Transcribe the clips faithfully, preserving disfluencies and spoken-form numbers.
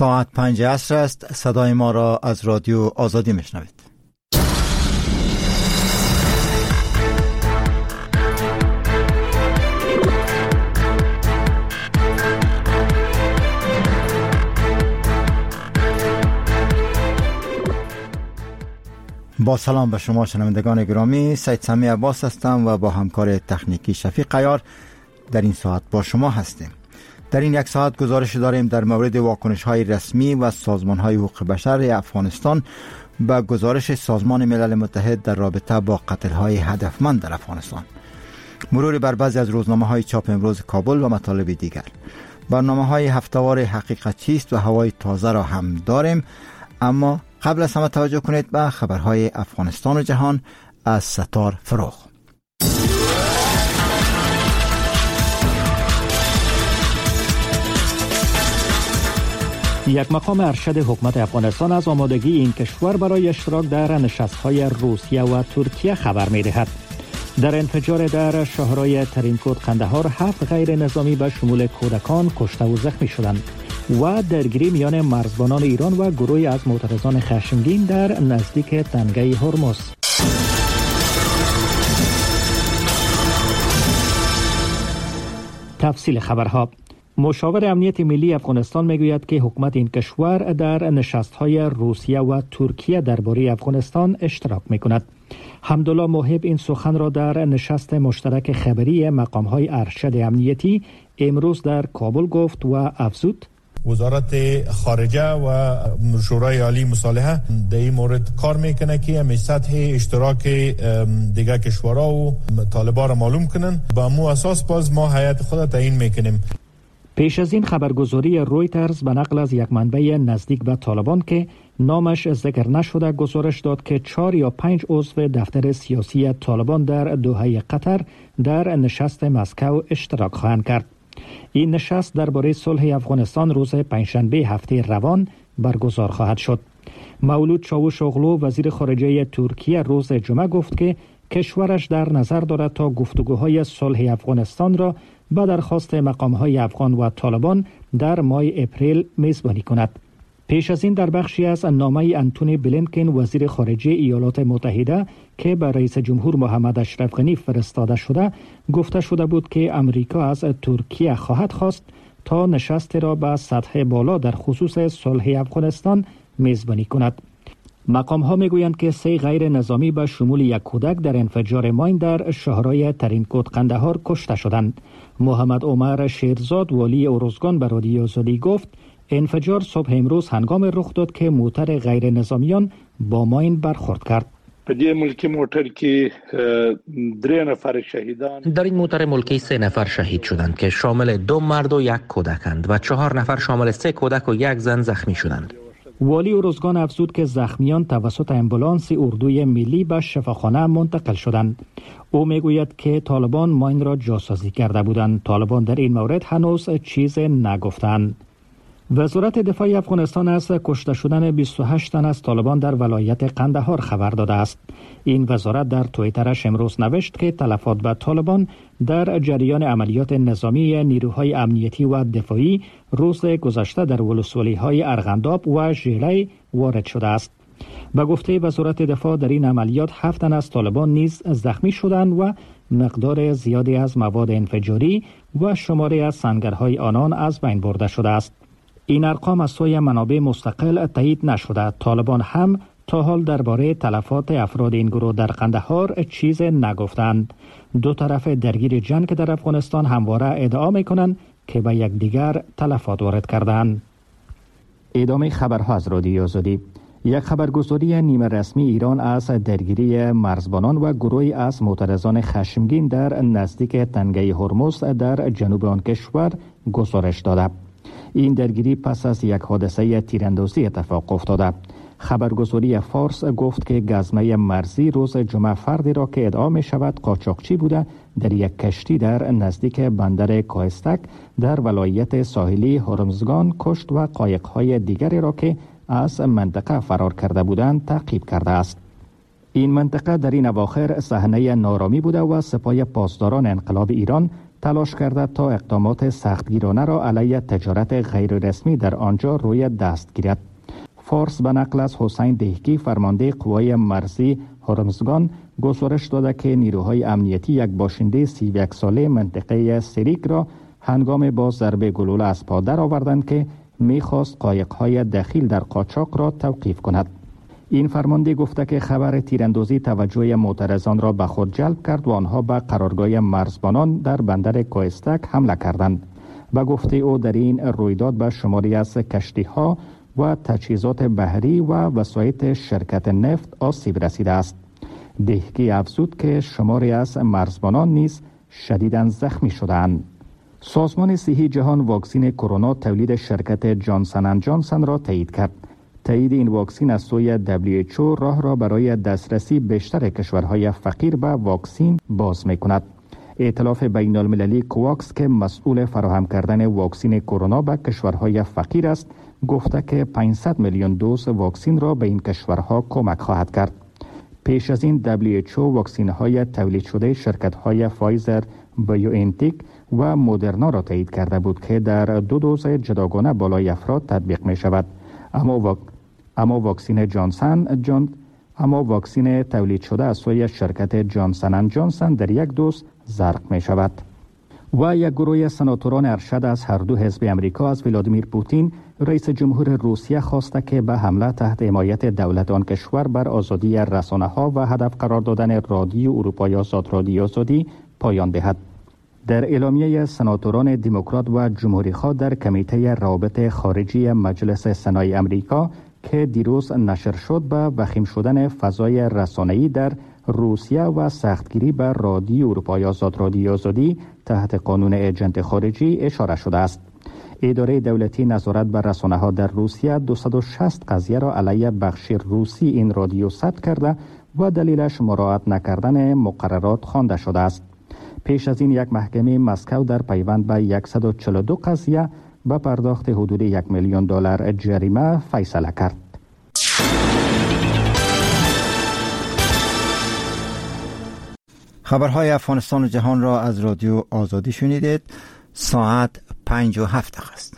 ساعت پنج عصر است. صدای ما را از رادیو آزادی میشنوید. با سلام به شما شنوندگان گرامی، سید سمی عباس هستم و با همکار تکنیکی شفیق عیار در این ساعت با شما هستیم. در این یک ساعت گزارش داریم در مورد واکنش‌های رسمی و سازمان‌های حقوق بشر افغانستان به گزارش سازمان ملل متحد در رابطه با قتل‌های هدفمند در افغانستان. مروری بر بعضی از روزنامه‌های چاپ امروز کابل و مطالب دیگر. برنامه‌های هفته‌وار حقیقت چیست و هوای تازه را هم داریم، اما قبل از همه توجه کنید به خبرهای افغانستان و جهان از ستار فروغ. یک مقام ارشد حکومت افغانستان از آمادگی این کشور برای اشتراک در نشست‌های روسیه و ترکیه خبر می‌دهد. در انفجار در شهرهای ترینکوت قندهار هفت غیر نظامی به شمول کودکان کشته و زخمی شدند و درگیری میان مرزبانان ایران و گروهی از معترضان خشمگین در نزدیک تنگه هرمز. تفصیل خبرها. مشاور امنیت ملی افغانستان میگوید که حکومت این کشور در نشست‌های روسیه و ترکیه درباره افغانستان اشتراک می‌کند. حمدالله موهب این سخن را در نشست مشترک خبری مقام‌های ارشد امنیتی امروز در کابل گفت و افزود: وزارت خارجه و شورای عالی مصالحه در این مورد کار میکنه که همی سطح اشتراک دیگه کشورها و طالبان را معلوم کنن. با مو اساس باز ما هیئت خود تعیین میکنیم. پیش از این خبرگزاری رویترز به نقل از یک منبع نزدیک به طالبان که نامش ذکر نشده گزارش داد که چهار یا پنج عضو دفتر سیاسی طالبان در دوحه قطر در نشست مسکو اشتراک خواهند کرد. این نشست درباره صلح افغانستان روز پنجشنبه هفته روان برگزار خواهد شد. مولود چاوشوغلو وزیر خارجه ترکیه روز جمعه گفت که کشورش در نظر دارد تا گفتگوهای صلح افغانستان را به درخواست مقام‌های افغان و طالبان در ماه اپریل میزبانی کند. پیش از این در بخشی از نامه انتونی بلینکن وزیر خارجه ایالات متحده که به رئیس جمهور محمد اشرف غنی فرستاده شده گفته شده بود که امریکا از ترکیه خواهد خواست تا نشست را به سطح بالا در خصوص صلح افغانستان میزبانی کند. مقام ها میگویند که سه غیر نظامی به شمول یک کودک در انفجار ماین در شهرهای ترینکوت قندهار کشته شدند. محمد عمر شیرزاد والی ارزگان به رادیو آزادی گفت انفجار صبح امروز هنگام رخ داد که موتر غیر نظامیان با ماین برخورد کرد. در ملکی موتر که دو نفر شهیدان در این موتر ملکی سه نفر شهید شدند که شامل دو مرد و یک کودکند و چهار نفر شامل سه کودک و یک زن زخمی شدند. والی ارزگان افزود که زخمیان توسط امبولانس اردوی ملی به شفاخانه منتقل شدند. او میگوید که طالبان ماین را جاسازی کرده بودند. طالبان در این مورد هنوز چیز نگفتند. وزارت دفاع افغانستان از کشته شدن بیست و هشت تن از طالبان در ولایت قندهار خبر داده است. این وزارت در توییترش امروز نوشت که تلفات به طالبان در جریان عملیات نظامی نیروهای امنیتی و دفاعی روز گذشته در ولسوالی‌های ارغنداب و ژیله وارد شده است. به گفته وزارت دفاع در این عملیات هفت تن از طالبان نیز زخمی شدند و مقدار زیادی از مواد انفجاری و شماری از سنگرهای آنان از بین برده شده است. این ارقام از سوی منابع مستقل تایید نشده. طالبان هم تا حال درباره تلفات افراد این گروه در قندهار چیز نگفتند. دو طرف درگیر جنگ در افغانستان همواره ادعا می‌کنند که به یکدیگر تلفات وارد کردند. ادامه خبرها از رادیو آزادی. یک خبرگزاری نیمه رسمی ایران از درگیری مرزبانان و گروهی از معترضان خشمگین در نزدیک تنگه هرمز در جنوب آن کشور گزارش داده. این درگیری پس از یک حادثه تیراندازی اتفاق افتاده. خبرگزاری فارس گفت که گزمه مرزی روز جمعه فردی را که ادعا می شود قاچاقچی بوده در یک کشتی در نزدیک بندر کاهستک در ولایت ساحلی هرمزگان کشت و قایق‌های دیگری را که از منطقه فرار کرده بودند تعقیب کرده است. این منطقه در این اواخر صحنه نارامی بوده و سپاه پاسداران انقلاب ایران تلاش کرده تا اقدامات سختگیرانه را علیه تجارت غیررسمی در آنجا روی دست گیرد. فارس به نقل از حسین دهکی فرمانده قوای مرزی هرمزگان گزارش داده که نیروهای امنیتی یک باشنده سی و یک ساله منطقه سریک را هنگام با ضرب گلوله از پا در آوردند که میخواست قایق‌های دخیل در قاچاق را توقیف کند. این فرمانده گفته که خبر تیراندازی توجه معترضان را به خود جلب کرد و آنها به قرارگاه مرزبانان در بندر کوهستک حمله کردند. به گفته او در این رویداد به شماری از کشتی‌ها و تجهیزات بحری و وسایط شرکت نفت آسیب رسیده است. دهکی افزود که شماری از مرزبانان نیز شدیداً زخمی شدند. سازمان صحی جهان واکسن کرونا تولید شرکت جانسن اند جانسن را تایید کرد. تایید این واکسن از سوی دبلیو اچ او راه را برای دسترسی بیشتر کشورهای فقیر به واکسن باز می‌کند. ائتلاف بین المللی کواکس که مسئول فراهم کردن واکسن کرونا به کشورهای فقیر است، گفته که پانصد میلیون دوز واکسن را به این کشورها کمک خواهد کرد. پیش از این دبلیو اچ او واکسن‌های تولید شده شرکت‌های فایزر، بایوانتک و مدرنا را تایید کرده بود که در دو دوز جداگانه بالای افراد تطبیق می شود. اما واک... اما واکسن جانسن جان اما واکسن تولید شده از سوی شرکت جانسن اند جانسن در یک دوز زرق می شود. و یک گروه سناتوران ارشد از هر دو حزب امریکا از ولادیمیر پوتین رئیس جمهور روسیه خواسته که به حمله تحت حمایت دولت آن کشور بر آزادی رسانه‌ها و هدف قرار دادن رادیو اروپای آزاد رادیو آزادی پایان دهد. در اعلامیه سناتوران دموکرات و جمهوری‌خواه در کمیته روابط خارجی مجلس سنای امریکا که دیروز نشر شد به وخیم شدن فضای رسانه‌ای در روسیه و سختگیری بر رادیو اروپای آزاد رادیو آزادی تحت قانون ایجنت خارجی اشاره شده است. اداره دولتی نظارت بر رسانه‌ها در روسیه دویست و شصت قضیه را علیه بخش روسی این رادیو ثبت کرده و دلیلش مراعات نکردن مقررات خوانده شده است. پیش از این یک محکمه مسکو در پیوند به صد و چهل و دو قضیه به پرداخت حدود یک میلیون دلار جریمه فیصله کرد. خبرهای افغانستان و جهان را از رادیو آزادی شنیدید. ساعت پنج و هفت دقیقه است.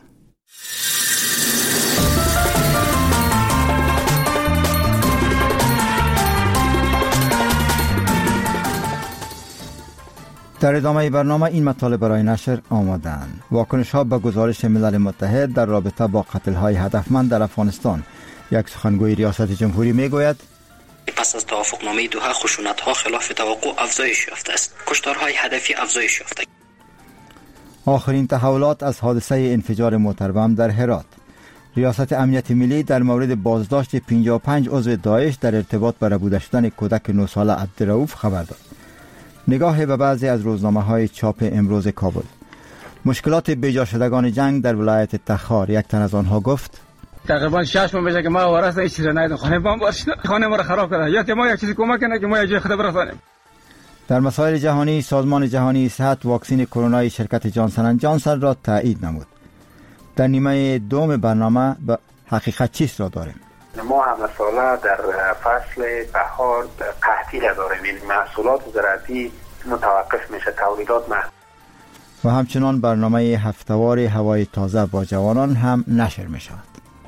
در ادامه برنامه این مطالب برای نشر آمدند. واکنش ها به گزارش ملل متحد در رابطه با قتل های هدفمند در افغانستان. یک سخنگوی ریاست جمهوری می گوید پس از توافقنامه دوحه خشونت ها خلاف توقع افزایش یافته است. کشتارهای هدفی افزایش یافته. آخرین تحولات از حادثه انفجار موتر بم در هرات. ریاست امنیت ملی در مورد بازداشت پنجاه و پنج عضو داعش در ارتباط به ربوده شدن کودک نه ساله عبدالرؤوف خبر داد. نگاه به بعضی از روزنامه های چاپ امروز کابل. مشکلات بیجا شدگان جنگ در ولایت تخار. یک تن از آنها گفت تقریبا شش ماه میشه که ما وارث هیچ چیزی ندیدم. خانه بم بارش خانه ما را خراب کرده. یا که ما یک چیزی کمک کنه که ما یه جای خود برسانیم. در مسائل جهانی، سازمان جهانی صحت واکسن کرونا شرکت جانسن اند جانسن را تایید نمود. در نیمه دوم برنامه به حقیقت چیست را داریم. ما همه ساله در فصل بهار قحطی را داریم. این محصولات زراعتی متوقف میشه، تولیدات محدود. و همچنان برنامه هفتهوار هوای تازه با جوانان هم نشر می شود.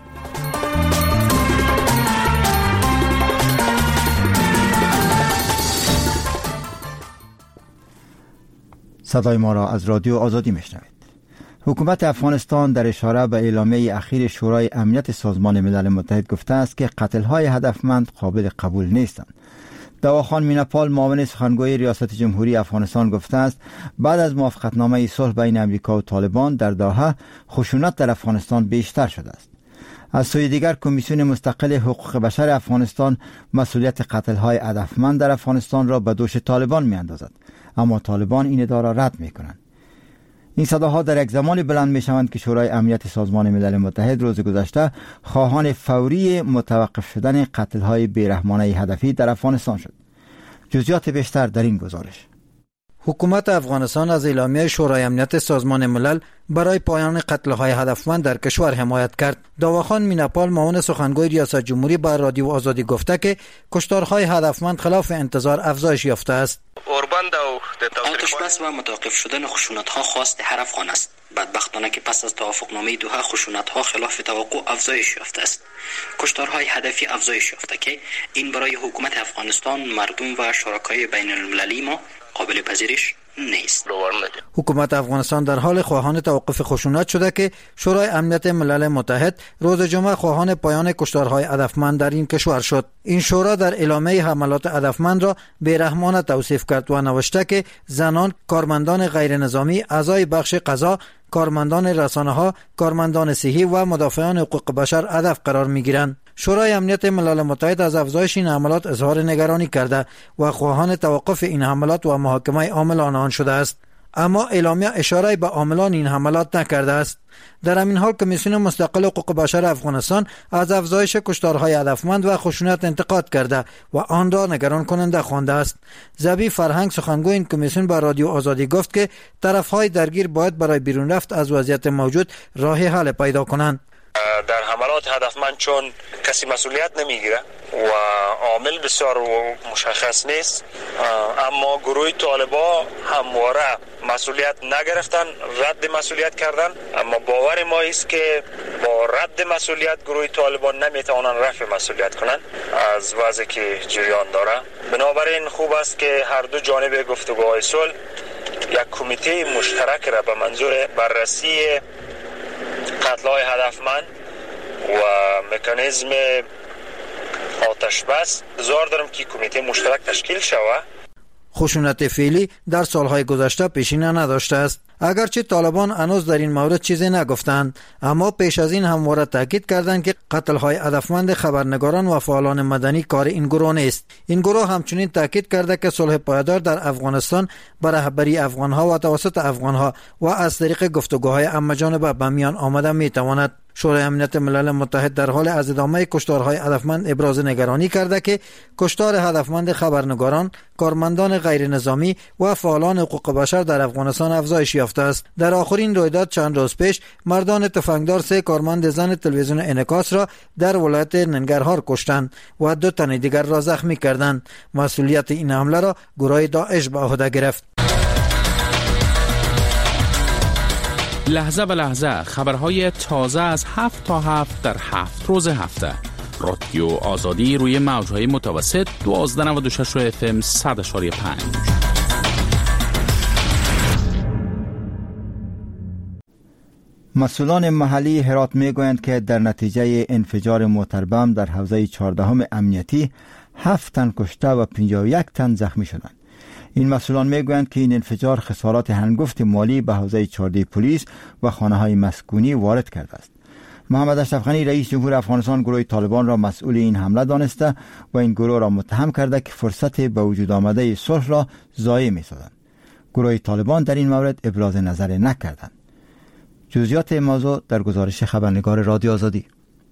صدای ما را از رادیو آزادی میشنوید. حکومت افغانستان در اشاره به اعلامیه اخیر شورای امنیت سازمان ملل متحد گفته است که قتل‌های هدفمند قابل قبول نیستند. دواخان میناپال معاون سخنگوی ریاست جمهوری افغانستان گفته است بعد از موافقتنامه صلح بین امریکا و طالبان در دوحه خشونت در افغانستان بیشتر شده است. از سوی دیگر کمیسیون مستقل حقوق بشر افغانستان مسئولیت قتل‌های هدفمند در افغانستان را به دوش طالبان می‌اندازد، اما طالبان این ادعا را رد می‌کنند. این صداها در یک زمانی بلند می‌شوند که شورای امنیت سازمان ملل متحد روز گذشته خواهان فوری متوقف شدن قتل‌های بیرحمانه هدفی در افغانستان شد. جزئیات بیشتر در این گزارش. حکومت افغانستان از اعلامیه شورای امنیت سازمان ملل برای پایان قتل‌های هدفمند در کشور حمایت کرد. داواخان میناپال معاون سخنگوی ریاست جمهوری بر رادیو آزادی گفته که کشتارهای هدفمند خلاف انتظار افزایش یافته است. آتش بس و متوقف شدن خشونت‌ها خواست هر افغان است. بدبختانه که پس از توافقنامه دوحه خشونت‌ها خلاف توقع افزایش یافته است. کشتارهای هدفی افزایش یافته که این برای حکومت افغانستان، مردم و شرکای بین المللی ما قابل پذیرش نیست. حکومت افغانستان در حال خواهان توقف خشونت شده که شورای امنیت ملل متحد روز جمعه خواهان پایان کشتارهای هدفمند در این کشور شد. این شورا در اعلامیه حملات هدفمند را بیرحمانه توصیف کرد و نوشته که زنان، کارمندان غیر نظامی، اعضای بخش قضا، کارمندان رسانه‌ها، کارمندان صحی و مدافعان حقوق بشر هدف قرار می‌گیرند. شورای امنیت ملل متحد از افزایش این حملات اظهار نگرانی کرده و خواهان توقف این حملات و محاکمه عاملان آن شده است. اما اعلامیه اشاره به عاملان این حملات نکرده است. در همین حال کمیسیون مستقل حقوق بشر افغانستان از افزایش کشتارهای هدفمند و خشونت انتقاد کرده و آن را نگران کننده خوانده است. ذبیح فرهنگ سخنگوی این کمیسیون به رادیو آزادی گفت که طرفهای درگیر باید برای بیرون رفت از وضعیت موجود راه حل پیدا کنند. در حملات هدفمند چون کسی مسئولیت نمیگیره و عامل بسیار مشخص نیست، اما گروه طالبا همواره مسئولیت نگرفتن، رد مسئولیت کردن. اما باور ما است که با رد مسئولیت گروه طالبا نمیتوانند رفع مسئولیت کنند از وضعی که جریان داره. بنابراین خوب است که هر دو جانب گفتگوهای صلح یک کمیته مشترک را به منظور بررسی قتل‌های هدفمند و مکانیزم آتش بس انتظار دارم که کمیته مشترک تشکیل شود. خشونت فعلی در سالهای گذشته پیشینه نداشته است. اگرچه طالبان هنوز در این مورد چیزی نگفتند، اما پیش از این همواره تاکید کردند که قتل‌های هدفمند خبرنگاران و فعالان مدنی کار این گروه نیست. این گروه همچنین تاکید کرده که صلح پایدار در افغانستان به رهبری افغان‌ها و توسط افغان‌ها و از طریق گفتگوهای همه‌جانبه به میان آمده می‌تواند. شورای امنیت ملل متحد در حال از ادامه کشتارهای هدفمند ابراز نگرانی کرده که کشتار هدفمند خبرنگاران، کارمندان غیر نظامی و فعالان حقوق بشر در افغانستان افزایش یافته است. در آخرین رویداد چند روز پیش مردان تفنگدار سه کارمند زن تلویزیون انعکاس را در ولایت ننگرهار کشتند و دو تن دیگر را زخمی کردند. مسئولیت این حمله را گروه داعش به عهده گرفت. لحظه به لحظه خبرهای تازه از هفت تا هفت در هفت روز هفته. رادیو آزادی روی موجهای متوسط دوازده نود و شش اف ام صد و پنج. مسئولان محلی هرات میگویند که در نتیجه انفجار موتر بم در حوزه چهاردهم امنیتی هفت تن کشته و پنجاه و یک تن زخمی شدند. این مسئولان میگویند که این انفجار خسارات هنگفت مالی به حوزه چهارده پلیس و خانه‌های مسکونی وارد کرده است. محمد اشرف غنی رئیس جمهور افغانستان گروه طالبان را مسئول این حمله دانسته و این گروه را متهم کرده که فرصت به وجود آمده صلح را ضایع می‌سازند. گروه طالبان در این مورد ابراز نظر نکردند. جزئیات موضوع در گزارش خبرنگار رادیو آزادی.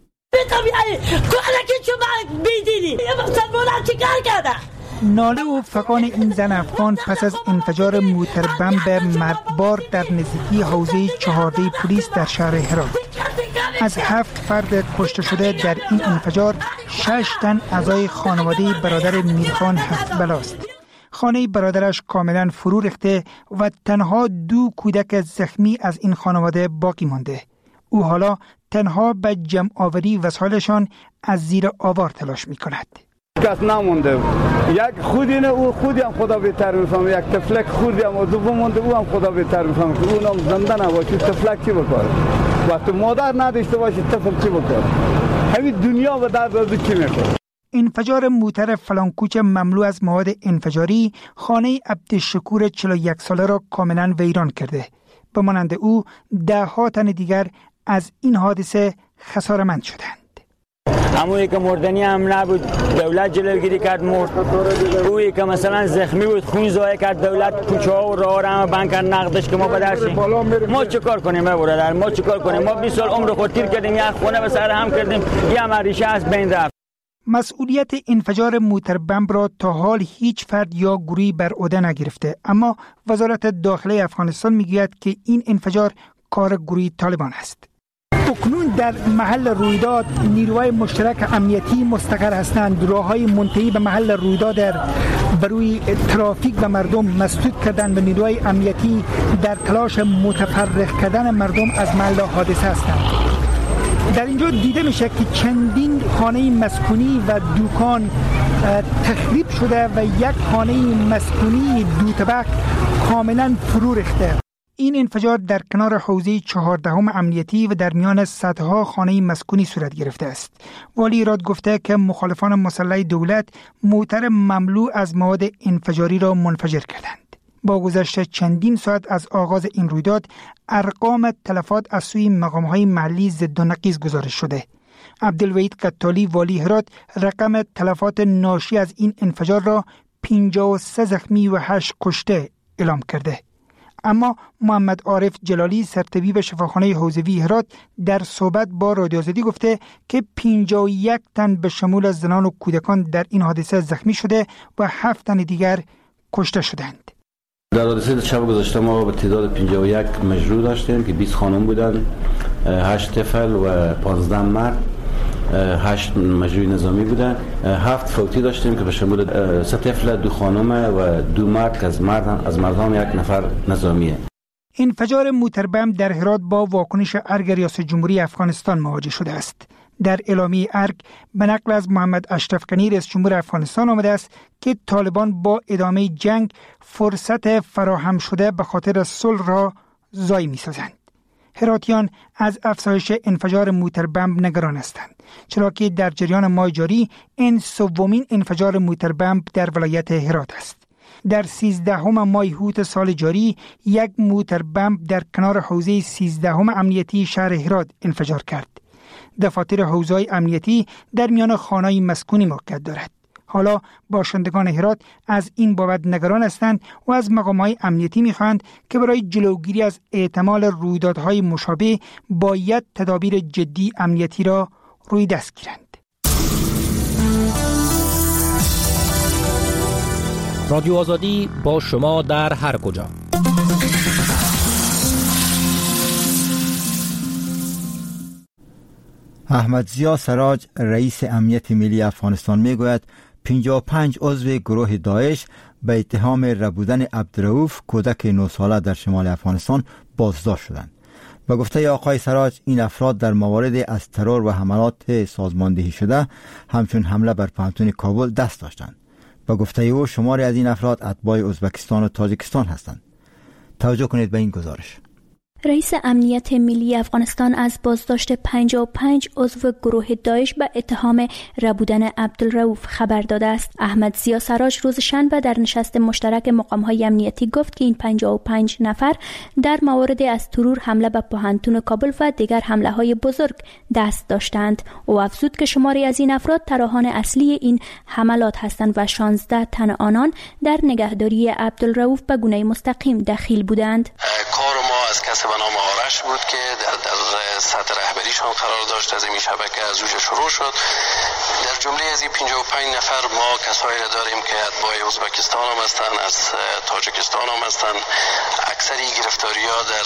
ناله و فغان این زن افغان پس از انفجار موتر بم به مرگبار در نزدیکی حوزه چهارده پلیس در شهر هرات. از هفت فرد کشته شده در این انفجار شش تن اعضای خانواده برادر میرخان هفت بلاست. خانه برادرش کاملا فرو ریخته و تنها دو کودک زخمی از این خانواده باقی مانده. او حالا تنها به جمع آوری وسایلشان از زیر آوار تلاش می کند. کس نمونده، یک خودی نه او خودی هم خدا بهتر میفهمه، یک تفلک خودی هم و دوم مونده او هم خدا بهتر میفهمه که اونم زنده نباشه تفلک چی بکاره. وقتی مادر نداشته باشه طفل چی بکاره. همین دنیا به درد از چی میخوره. انفجار موتر فلانکوچ مملو از مواد انفجاری خانه عبدالشکور چهل و یک ساله را کاملا ویران کرده. به مانند او ده ها تن دیگر از این حادثه خساره‌مند شدند. همونی که مردنی هم نبود دولت جلوگیری کرد مرد. اویی که مثلا زخمی بود خون ضایع کرد دولت کوچه ها و راه را هم بند کرد نقدش که ما بدرسیم. ما چیکار کنیم برادر؟ ما چیکار کنیم؟ ما بیست سال عمر خود تیر کردیم، یک خونه به سر هم کردیم، یه مریشه از بین رفت. مسئولیت انفجار موتر بمب را تا حال هیچ فرد یا گروهی بر عهده نگرفته، اما وزارت داخله افغانستان میگوید که این انفجار کار گروه طالبان است. اکنون در محل رویداد نیروهای مشترک امنیتی مستقر هستند. راههای منتهی به محل رویداد در بروی ترافیک به مردم مسدود کردند و نیروهای امنیتی در تلاش متفرق کردن مردم از محل حادثه هستند. در اینجا دیده میشه که چندین خانه مسکونی و دکان تخریب شده و یک خانه مسکونی دو طبق کاملا فرو ریخته. این انفجار در کنار حوزه چهاردهم امنیتی و در میان صدها خانه مسکونی صورت گرفته است. والی هرات گفته که مخالفان مسلح دولت موتر مملو از مواد انفجاری را منفجر کردند. با گذشت چندین ساعت از آغاز این رویداد، ارقام تلفات از سوی مقام‌های محلی ضد و نقیض گزارش شده. عبدالوحید قتالی والی هرات رقم تلفات ناشی از این انفجار را پنجاه و سه زخمی و هشت کشته اعلام کرده. اما محمد عارف جلالی سرطبیب شفاخانه حوزوی هرات در صحبت با رادیو آزادی گفته که پنجاه و یک تن به شمول زنان و کودکان در این حادثه زخمی شده و هفت تن دیگر کشته شدند. در حادثه شب گذشته ما به تعداد پنجاه و یک مجروح داشتیم که بیست خانم بودند، هشت طفل و پانزده مرد، هشت مجروح نظامی بودند، هفت فوتی داشتیم که به شمول سه طفل، دو خانم و دو مرد از مرد از مردان یک نفر نظامیه. انفجار موتر بمب در هرات با واکنش ارگ ریاست جمهوری افغانستان مواجه شده است. در اعلامیه ارگ به نقل از محمد اشرف غنی رئیس جمهور افغانستان آمده است که طالبان با ادامه جنگ فرصت فراهم شده به خاطر صلح را ضایع می‌سازند. هراتیان از افزایش انفجار موتر بمب نگران هستند، چرا که در جریان ماه جاری این سومین انفجار موتر بمب در ولایت هرات است. در سیزدهم ماه هوت سال جاری یک موتر بمب در کنار حوزه سیزدهم امنیتی شهر هرات انفجار کرد. دفاتر حوزه‌های امنیتی در میان خانه‌های مسکونی موقعیت دارد. حالا باشندگان هرات از این بابت نگران هستند و از مقام‌های امنیتی می‌خواهند که برای جلوگیری از احتمال رویدادهای مشابه باید تدابیر جدی امنیتی را روی دست گیرند. رادیو آزادی با شما در هر کجا. احمد ضیا سراج رئیس امنیت ملی افغانستان میگوید پنجاه و پنج عضو گروه داعش به اتهام ربودن عبدالرؤوف کودک نه ساله در شمال افغانستان بازداشت شدند. به گفته آقای سراج این افراد در موارد از ترور و حملات سازماندهی شده همچون حمله بر پوهنتون کابل دست داشتند. به گفته او شماری از این افراد اتباع ازبکستان و تاجیکستان هستند. توجه کنید به این گزارش. رئیس امنیت ملی افغانستان از بازداشت پنجاه و پنج عضو گروه داعش به اتهام ربودن عبدالرؤوف خبر داده است. احمد ضیا سراج روز شنبه در نشست مشترک مقام‌های امنیتی گفت که این پنجاه و پنج نفر در موارد از ترور، حمله به پوهنتون کابل و دیگر حمله‌های بزرگ دست داشتند. او افزود که شماری از این افراد طراحان اصلی این حملات هستند و شانزده تن آنان در نگهداری عبدالرؤوف به گونه مستقیم دخیل بودند. کار ما از کسب نام آرش بود که در, در سطح رهبریشان قرار داشت. از این شبکه از اوج شروع شد. در جمله از این پنجاه و پنج نفر ما کسایی را داریم که اتباع ازبکستان هم هستند، از تاجیکستان هم هستند. اکثری گرفتاری ها در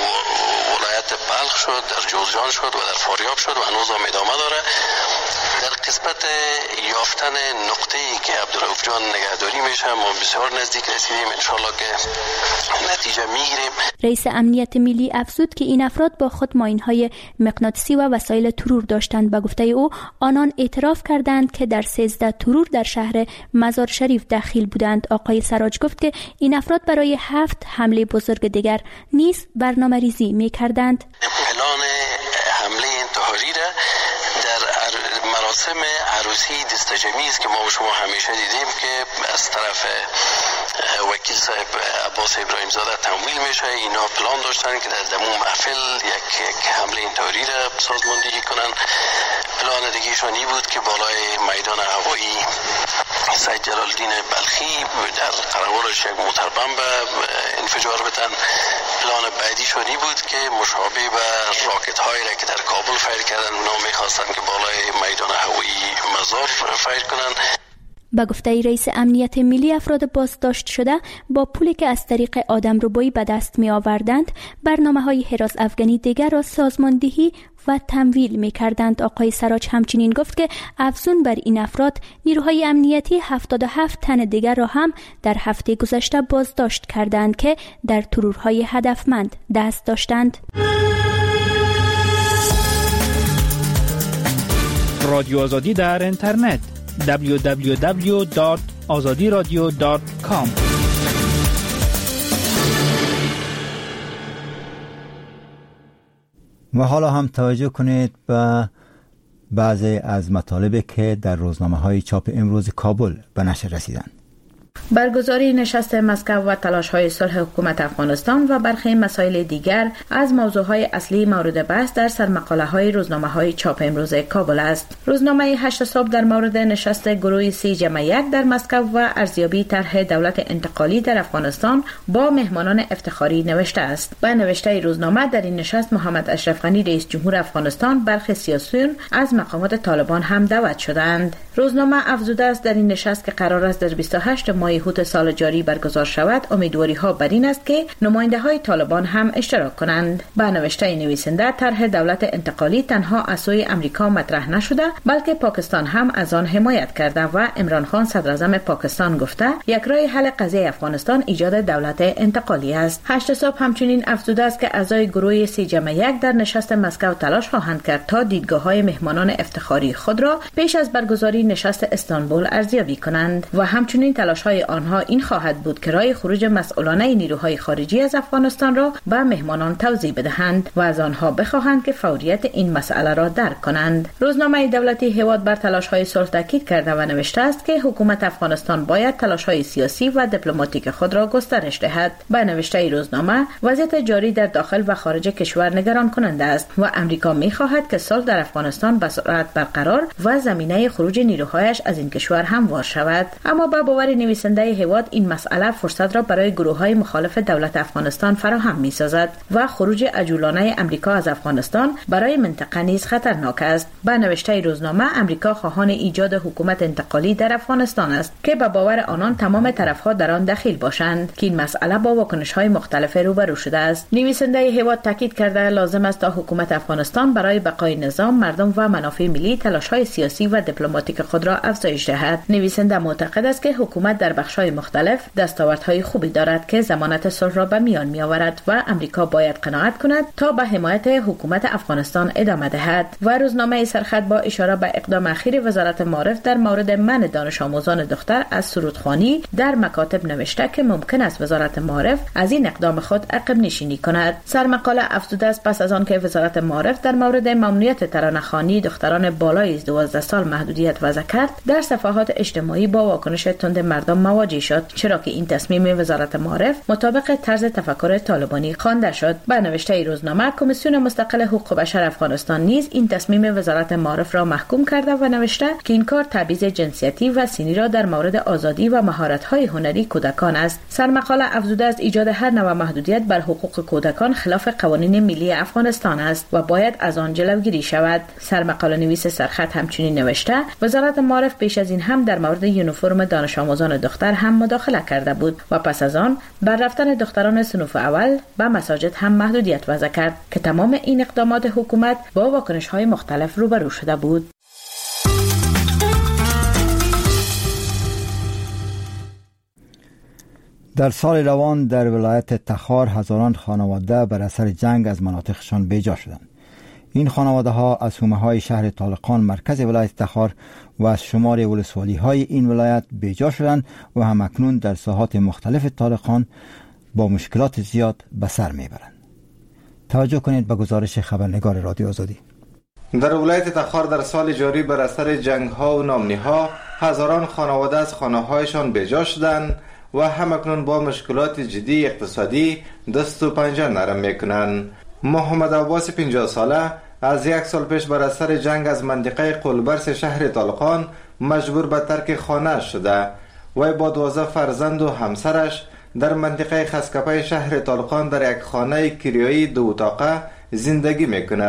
ولایت بلخ شد، در جوزجان شد و در فاریاب شد و هنوز هم ادامه داره. در قسمت یافتن نقطه‌ای که عبدالرؤوف جان نگهداری میشه ما بسیار نزدیک رسیدیم. ان شاءالله که نتیجه میگیریم. رئیس امنیت ملی افزود که این افراد با خود ماین‌های مغناطیسی و وسایل ترور داشتند. به گفته او آنان اعتراف کردند که در سیزده ترور در شهر مزار شریف دخیل بودند. آقای سراج گفت که این افراد برای هفت حمله بزرگ دیگر نیز برنامه‌ریزی می‌کردند. پلان حمله انتحاری را در مراسم عروسی دستجمی است که ما و شما همیشه دیدیم که از طرف وکیل صاحب عباس ابراهیم زاده تمویل میشه. اینا پلان داشتن که در دمو محفل یک, یک حمله انتحاری را سازماندهی کنن. پلان دیگهشان این بود که بالای میدان هوایی سید جلال‌الدین بلخی در قرارش یک موتر بمب انفجار بدن. پلان بعدیشان این بود که مشابه به راکت هایی را که در کابل فیر کردن، اونا میخواستن که بالای میدان هوایی مزار فیر کنن. به گفته رئیس امنیت ملی، افراد بازداشت شده با پولی که از طریق آدمربایی به دست می آوردند برنامه‌های حراس افغانی دیگر را سازماندهی و تمویل می کردند. آقای سراج همچنین گفت که افزون بر این افراد، نیروهای امنیتی هفتاد و هفت تن دیگر را هم در هفته گذشته بازداشت کردند که در ترورهای هدفمند دست داشتند. رادیو آزادی در اینترنت دبلیو دبلیو دبلیو دات آزادی رادیو دات کام. و حالا هم توجه کنید به بعضی از مطالبی که در روزنامه‌های چاپ امروز کابل به نشر رسیدند. برگزاری نشست مسکو و تلاش‌های صلح حکومت افغانستان و برخی مسائل دیگر از موضوعهای اصلی مورد بحث در سرمقاله‌های روزنامه‌های چاپ امروز کابل است. روزنامه هشت صبح در مورد نشست گروه سی جمع یک در مسکو و ارزیابی طرح دولت انتقالی در افغانستان با مهمانان افتخاری نوشته است. با نوشته روزنامه، در این نشست محمد اشرف غنی رئیس جمهور افغانستان، برخی سیاسیون از مقامات طالبان هم دعوت شدند. روزنامه افزوده است در این نشست که قرار است در بیست و هشت ماه هوت سال جاری برگزار شود، امیدواری ها بر این است که نماینده های طالبان هم اشتراک کنند. با نوشته نویسنده، طرح دولت انتقالی تنها از سوی امریکا مطرح نشده، بلکه پاکستان هم از آن حمایت کرده و عمران خان صدر اعظم پاکستان گفته یک راه حل قضیه افغانستان ایجاد دولت انتقالی است. هشت صبح همچنین افزوده است که اعضای گروه سی جمع یک در نشست مسکو تلاش خواهند کرد تا دیدگاه های مهمانان افتخاری خود را پیش از برگزاری نشست استانبول ارزیابی کنند و همچنین تلاش های آنها این خواهد بود که راه خروج مسئولانه نیروهای خارجی از افغانستان را به مهمانان توضیح بدهند و از آنها بخواهند که فوریت این مسئله را درک کنند. روزنامه دولتی هیواد بر تلاش‌های صلح تاکید کرده و نوشته است که حکومت افغانستان باید تلاش‌های سیاسی و دیپلماتیک خود را گسترش دهد. با نوشته روزنامه، وضعیت جاری در داخل و خارج کشور نگران کننده است و امریکا می‌خواهد که صلح در افغانستان به سرعت برقرار و زمینه خروج نیروهایش از این کشور هموار شود. اما با باور نویسنده هیواد، این مسئله فرصت را برای گروه‌های مخالف دولت افغانستان فراهم می‌سازد و خروج عجولانه امریکا از افغانستان برای منطقه نیز خطرناک است. با نوشته روزنامه، امریکا خواهان ایجاد حکومت انتقالی در افغانستان است که به باور آنان تمام طرف‌ها در آن دخیل باشند که این مسئله با واکنش‌های مختلف روبرو شده است. نویسنده هیواد تاکید کرده لازم است تا حکومت افغانستان برای بقای نظام، مردم و منافع ملی تلاش‌های سیاسی و دیپلماتیک خود را افزایش دهد. نویسنده معتقد است که حکومت در بخش‌های مختلف دستاوردهای خوبی دارد که ضمانت صلح را به میان می‌آورد و امریکا باید قناعت کند تا به حمایت حکومت افغانستان ادامه دهد. و روزنامه سرخط با اشاره به اقدام اخیر وزارت معارف در مورد منع دانش آموزان دختر از سرودخوانی در مکاتب نوشته که ممکن است وزارت معارف از این اقدام خود عقب نشینی کند. سرمقاله افزوده است پس از آن که وزارت معارف در مورد ممنوعیت ترانه‌خوانی دختران بالای از دوازده سال محدودیت وضع کرد، در صفحات اجتماعی با واکنش تند مردم مواجه شد، چرا که این تصمیم وزارت معارف مطابق طرز تفکر طالبانی خوانده شد. با نوشته روزنامه، کمیسیون مستقل حقوق بشر افغانستان نیز این تصمیم وزارت معارف را محکوم کرده و نوشته که این کار تبعیض جنسیتی و سنی را در مورد آزادی و مهارت‌های هنری کودکان است. سرمقاله افزوده است ایجاد هر نوع محدودیت بر حقوق کودکان خلاف قوانین ملی افغانستان است و باید از آن جلوگیری شود. سرمقاله نویس سرخط همچنین نوشته وزارت معارف پیش از این هم در مورد یونیفرم دانش آموزان دختر هم مداخله کرده بود و پس از آن بر رفتن دختران صنف اول به مساجد هم محدودیت وضع کرد که تمام این اقدامات حکومت با واکنش‌های مختلف روبرو شده بود. در سال روان در ولایت تخار هزاران خانواده بر اثر جنگ از مناطقشان بیجا شدند. این خانواده ها از حومه های شهر طالقان مرکز ولایت تخار و از شمار ولسوالی های این ولایت بیجا شدند و همکنون در ساحات مختلف طالقان با مشکلات زیاد به سر میبرند. توجه کنید به گزارش خبرنگار رادیو آزادی. در ولایت تخار در سال جاری بر اثر جنگ ها و نامنی ها هزاران خانواده از خانه هایشان بیجا شدند و همکنون با مشکلات جدی اقتصادی دست و پنجه نرم میکنند. محمد عباس پنجاه ساله از یک سال پیش بر اثر جنگ از منطقه قلبرس شهر طالقان مجبور به ترک خانه شده و با دوازده فرزند و همسرش در منطقه خسکپه شهر طالقان در یک خانه کریایی دو اتاقه زندگی میکند.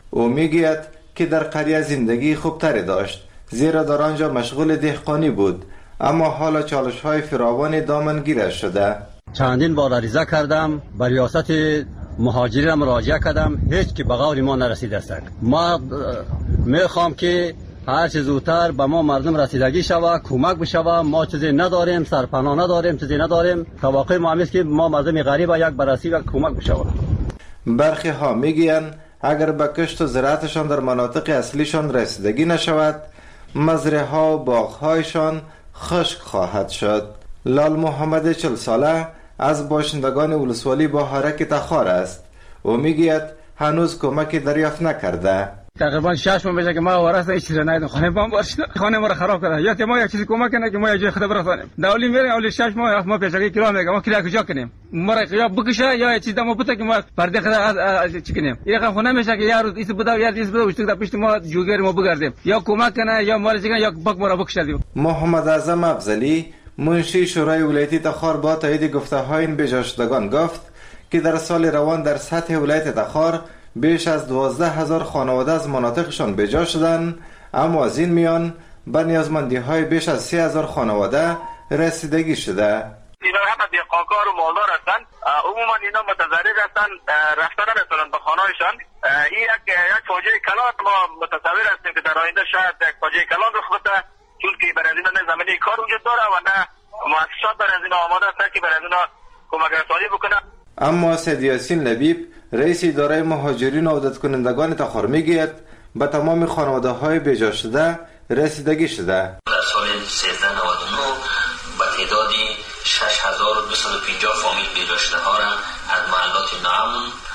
او میگوید که در قریه زندگی خوبتری داشت، زیرا در آنجا مشغول دهقانی بود، اما حالا چالش های فراوان دامنگیرش شده. چندین بار عریضه کردم، به ریاست مهاجرین مراجعه کردم، هیچ که به قول ما نرسیده است. ما میخوام که هر چه زودتر به ما مردم رسیدگی شوه، کمک بشوه. ما چیزی نداریم، سرپناه نداریم، چیزی نداریم. توقع ما است که ما مردم غریب یک بررسی و کمک بشوه. برخی ها میگویند اگر به کشت و زراعتشان در مناطق اصلیشان رسیدگی نشود، مزرعه ها و باغ هایشان خشک خواهد شد. لال محمد چل ساله از باشندگان ولسوالی با حرک تخار است. او میگوید هنوز کمکی دریافت نکرده. تقریبا شش ماه میشه که ما وارث هیچ چیز ندیدم. خانه بام بارش خانه ما رو خراب کرده. یا که ما یک چیزی کمک کنه که ما یه جای خود برسانیم. دولی میره اولی شش ماه ما پیشگی کلام میگه ما کلا کجا کنیم؟ ما را یا بکشه یا چیز دمو بده که ما پرده خدا چی کنیم. این رقم خونه میشه که یا روز ایست بده یا ایست بده وشت تا پیش ما جوگر ما بگردیم. یا کمک کنه یا مال چیکن یا پاک ما را بکشه. محمد اعظم افضلی منشی شورای ولایتی تخار با تایید گفته‌های این بجاشدگان گفت که در سال روان در سطح ولایت تخار بیش از دوازده هزار خانواده از مناطقشان بجا شدند، اما از این میان به نیازمندی‌های بیش از سی هزار خانواده رسیدگی شده. اینا همه دهقانکار و مالدار هستند، عموما اینا متضرر هستند، رفتن نمیتونن به خانه‌هایشان. این یک یک فاجعه کلان ما متصور هستیم که در آینده شاید یک فاجعه کلان رخ بده، چون که برای اینا نه زمینه کار وجود داره و نه مؤسسات برای اینا آماده هستند که برای اینا کمک رسانی بکنه. اما سید یاسین لبیب رئیس اداره مهاجرین و عودت کنندگان تخار میگوید به تمام خانواده های بجا شده رسیدگی شده. در سال سیزده نود و نه به تعدادی شش هزار و دویست و پنجاه فامیل بجا شده ها را از محلات نعم،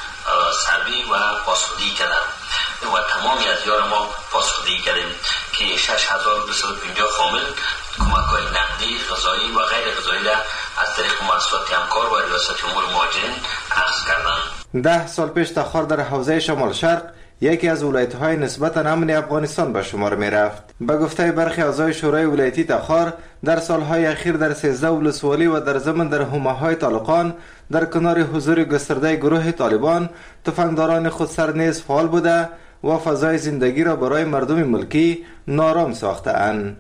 سروی و پاسخودی کردند و تمامی از یار ما پاسخودی کردیم که شش هزار و دویست و پنجاه فامیل کمک های نقدی، غذایی و غیر غذایی را از طریق مؤسسات همکار و ریاست امور مهاجرین اخذ کردند. ده سال پیش تخار در حوزه شمال شرق یکی از ولایت‌های نسبتاً امن افغانستان به شمار می‌رفت. به گفته برخی اعضای شورای ولایتی تخار در سالهای اخیر در سیزده ولسوالی و در ضمن در حومه‌های طالقان در کنار حضور گسترده گروه طالبان تفنگداران خودسر نیز فعال بوده و فضای زندگی را برای مردم ملکی نارام ساخته‌اند.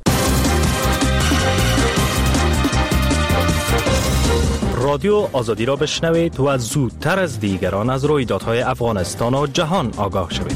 رادیو آزادی را بشنوید و زودتر از دیگران از رویدادهای افغانستان و جهان آگاه شوید.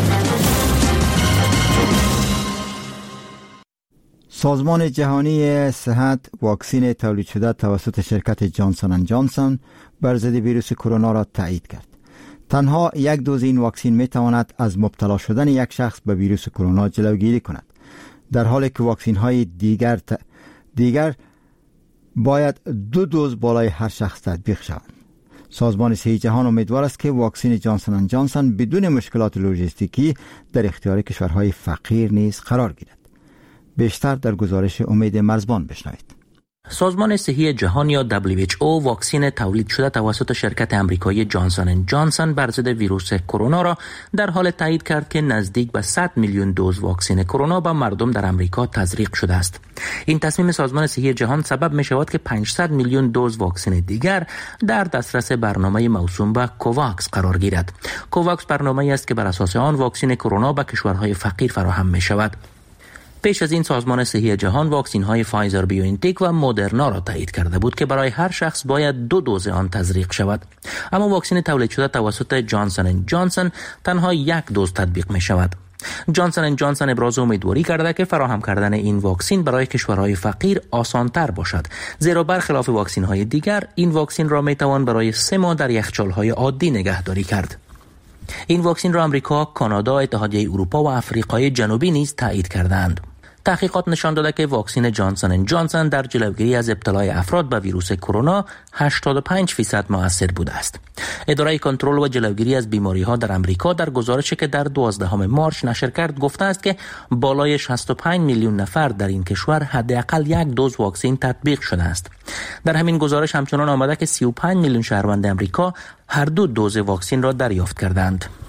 سازمان جهانی صحت واکسن تولید شده توسط شرکت جانسون اند جانسون بر ضد ویروس کرونا را تایید کرد. تنها یک دوز این واکسن می تواند از مبتلا شدن یک شخص به ویروس کرونا جلوگیری کند، در حالی که واکسن های دیگر ت... دیگر باید دو دوز بالای هر شخص تطبیق شوند. سازمان صحت جهان امیدوار است که واکسن جانسون اند جانسون بدون مشکلات لوجستیکی در اختیار کشورهای فقیر نیز قرار گیرد. بیشتر در گزارش امید مرزبان بشنوید. سازمان صحی جهان یا دبلیو اچ او واکسن تولید شده توسط شرکت امریکایی جانسون اند جانسون بر ضد ویروس کرونا را در حال تایید کرد که نزدیک به صد میلیون دوز واکسن کرونا به مردم در امریکا تزریق شده است. این تصمیم سازمان صحی جهان سبب می شود که پانصد میلیون دوز واکسن دیگر در دسترس برنامه موسوم به کوواکس قرار گیرد. کوواکس برنامه‌ای است که بر اساس آن واکسن کرونا به کشورهای فقیر فراهم می شود. پیش از این سازمان صحی جهان واکسن های فایزر بیوانتک و مدرنا را تایید کرده بود که برای هر شخص باید دو دوز آن تزریق شود، اما واکسن تولید شده توسط جانسون اند جانسون تنها یک دوز تطبیق می شود. جانسون اند جانسون ابراز امیدواری کرده که فراهم کردن این واکسن برای کشورهای فقیر آسان‌تر باشد، زیرا برخلاف واکسن های دیگر این واکسن را می توان برای سه ماه در یخچال‌های عادی نگهداری کرد. این واکسن را آمریکا، کانادا، اتحادیه اروپا و آفریقای جنوبی نیز تایید کردند. تحقیقات نشان داده که واکسن جانسون اند جانسون در جلوگیری از ابتلای افراد به ویروس کرونا هشتاد و پنج فیصد مؤثر بوده است. اداره کنترل و جلوگیری از بیماری‌ها در آمریکا در گزارشی که در دوازدهم مارس نشر کرد گفته است که بالای شصت و پنج میلیون نفر در این کشور حداقل یک دوز واکسن تطبیق شده است. در همین گزارش همچنان آمده که سی و پنج میلیون شهروند آمریکا هر دو دوز واکسن را دریافت کردند.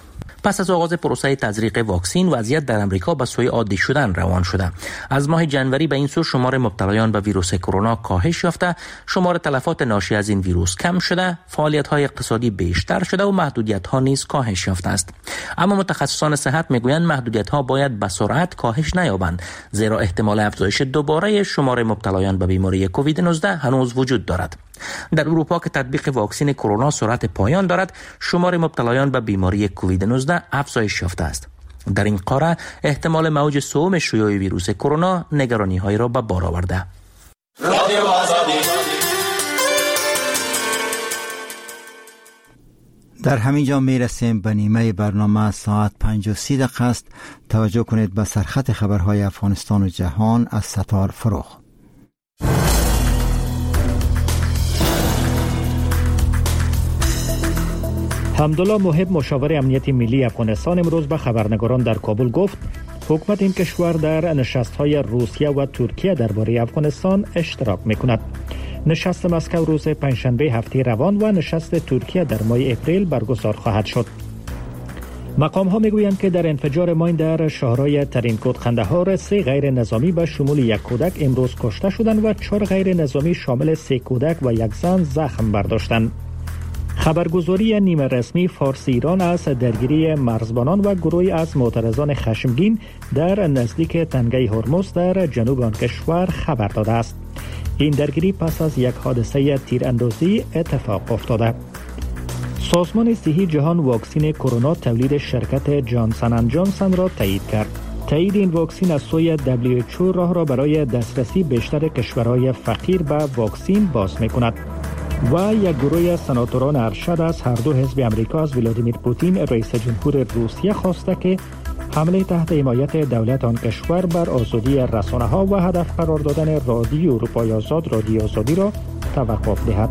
پس از آغاز پروسه تزریق واکسن، وضعیت در امریکا به سوی عادی شدن روان شده. از ماه جنوری به این سو شمار مبتلایان به ویروس کرونا کاهش یافته، شمار تلفات ناشی از این ویروس کم شده، فعالیت‌های اقتصادی بیشتر شده و محدودیت‌ها نیز کاهش یافته است. اما متخصصان صحت میگویند محدودیت‌ها باید به سرعت کاهش نیابند، زیرا احتمال افزایش دوباره شمار مبتلایان به بیماری کووید نوزده هنوز وجود دارد. در اروپا که تطبیق واکسن کرونا سرعت پایان دارد، شمار مبتلایان به بیماری کووید نوزده افزایش یافته است. در این قاره احتمال موج سوم شیوع ویروس کرونا نگرانی‌های را به بار آورده. در همین جا می رسیم به نیمه برنامه. ساعت پنج و سی دقیقه است. توجه کنید به سرخط خبرهای افغانستان و جهان از ستار فروغ. حمدالله محب مشاور امنیت ملی افغانستان امروز به خبرنگاران در کابل گفت حکومت این کشور در نشست‌های روسیه و ترکیه درباره افغانستان اشتراک می‌کند. نشست مسکو روز پنجشنبه هفته روان و نشست ترکیه در ماه اپریل برگزار خواهد شد. مقام ها میگویند که در انفجار ماین در شهرهای ترینکوت قندهار سه غیر نظامی به شمول یک کودک امروز کشته شدند و چهار غیر نظامی شامل سه کودک و یک زن زخم برداشتند. خبرگزاری نیمه رسمی فارس ایران از درگیری مرزبانان و گروهی از معترضان خشمگین در نزدیک تنگه هرمز در جنوب آن کشور خبر داده است. این درگیری پس از یک حادثه تیراندازی اتفاق افتاده. سازمان صحی جهان واکسن کرونا تولید شرکت جانسن اند جانسن را تایید کرد. تایید این واکسن از سوی دبلیو اچ او راه را برای دسترسی بیشتر کشورهای فقیر به واکسن باز می‌کند. و یک گروه سناتوران ارشد از هر دو حزب امریکا از ولادیمیر پوتین رئیس جمهور روسیه خواسته که حمله تحت حمایت دولت آن کشور بر آزادی رسانه‌ها و هدف قرار دادن رادیو اروپای آزاد رادیو آزادی را توقف دهد.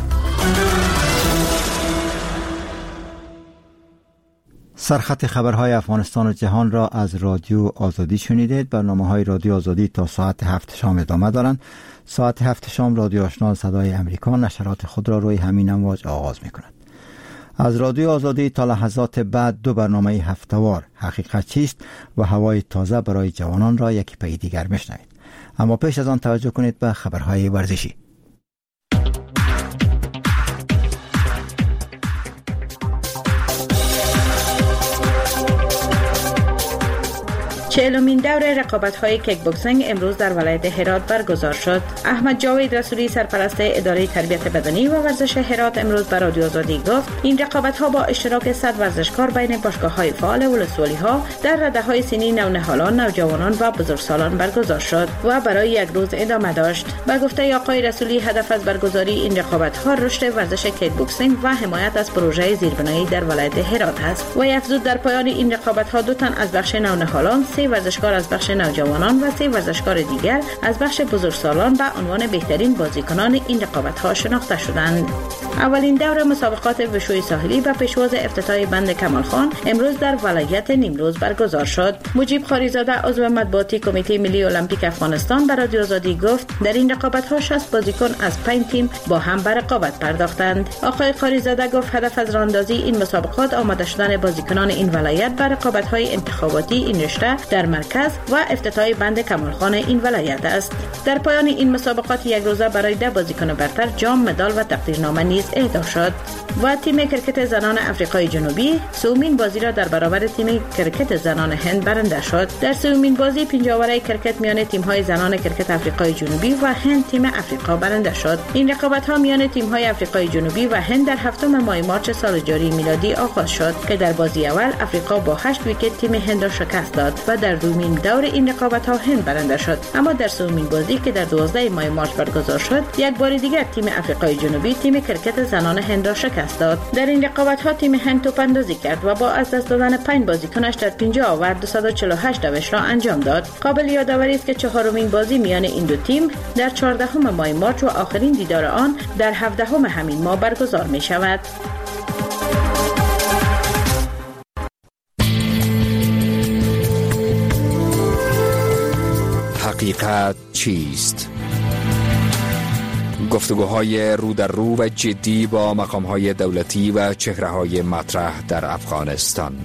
سرخط خبرهای افغانستان و جهان را از رادیو آزادی شنیدید. برنامه‌های رادیو آزادی تا ساعت هفت شام ادامه دارند. ساعت هفت شام رادیو آشنا صدای امریکا نشرات خود را روی همین امواج آغاز می‌کند. از رادیو آزادی تا لحظات بعد دو برنامه هفته‌وار حقیقت چیست و هوای تازه برای جوانان را یکی پی دیگر میشنوید. اما پیش از آن توجه کنید به خبرهای ورزشی. چهلمین دور رقابت‌های کیک بوکسینگ امروز در ولایت هرات برگزار شد. احمد جاوید رسولی سرپرست اداره تربیت بدنی و ورزش هرات امروز به رادیو آزادی گفت این رقابت‌ها با اشتراک صد ورزشکار بین باشگاه‌های فعال ولسوالی‌ها در رده‌های سنی نونهالان، نوجوانان و بزرگسالان برگزار شد و برای یک روز ادامه داشت. به گفته آقای رسولی هدف از برگزاری این رقابت‌ها رشد ورزش کیک بوکسینگ و حمایت از پروژه زیربنایی در ولایت هرات است. و افزود در پایان این رقابت‌ها دو تن از بخش نونهالان، سه ورزشکار از بخش نوجوانان و سه ورزشکار دیگر از بخش بزرگسالان به عنوان بهترین بازیکنان این رقابت‌ها شناخته شدند. اولین دور مسابقات وشوی ساحلی و پیشواز افتتاح بند کمال خان امروز در ولایت نیمروز برگزار شد. مجیب خاریزاده عضو مطبوعاتی کمیته ملی المپیک افغانستان به رادیو آزادی گفت در این رقابت‌ها شصت بازیکن از پنج تیم با هم به رقابت پرداختند. آقای خاریزاده گفت هدف از راهاندازی این مسابقات آماده شدن بازیکنان این ولایت به رقابت‌های انتخاباتی این رشته در مرکز و افتتاح بند کمال خان این ولایت است. در پایان این مسابقات یک روزه برای ده بازیکن برتر جام، مدال و تقدیرنامه نیز اهدا شد. و تیم کرکت زنان آفریقای جنوبی سومین بازی را در برابر تیم کرکت زنان هند برنده شد. در سومین بازی پنجاوره کرکت میان تیم‌های زنان کرکت آفریقای جنوبی و هند تیم آفریقا برنده شد. این رقابت‌ها میان تیم‌های آفریقای جنوبی و هند در هفتم ماه مارس سال جاری میلادی آغاز شد که در بازی اول آفریقا با هشت ویکت تیم هند را شکست داد و در دومین دور این رقابت‌ها هند برنده شد. اما در سومین بازی که در دوازده ماه مارس برگزار شد یک بار دیگر تیم آفریقای جنوبی تیم کرکت زنان هند را شکست داد. در این رقابت‌ها تیم هند توپ‌اندازی کرد و با از دست دادن پنج بازیکنش در پنجاه اوور دویست و چهل و هشت دوش را انجام داد. قابل یادآوری است که چهارمین بازی میان این دو تیم در چهاردهم ماه مارس و آخرین دیدار آن در هفدهم همین ماه برگزار می‌شود. حقیقت چیست؟ گفتگوهای رو در رو و جدی با مقام‌های دولتی و چهره‌های مطرح در افغانستان.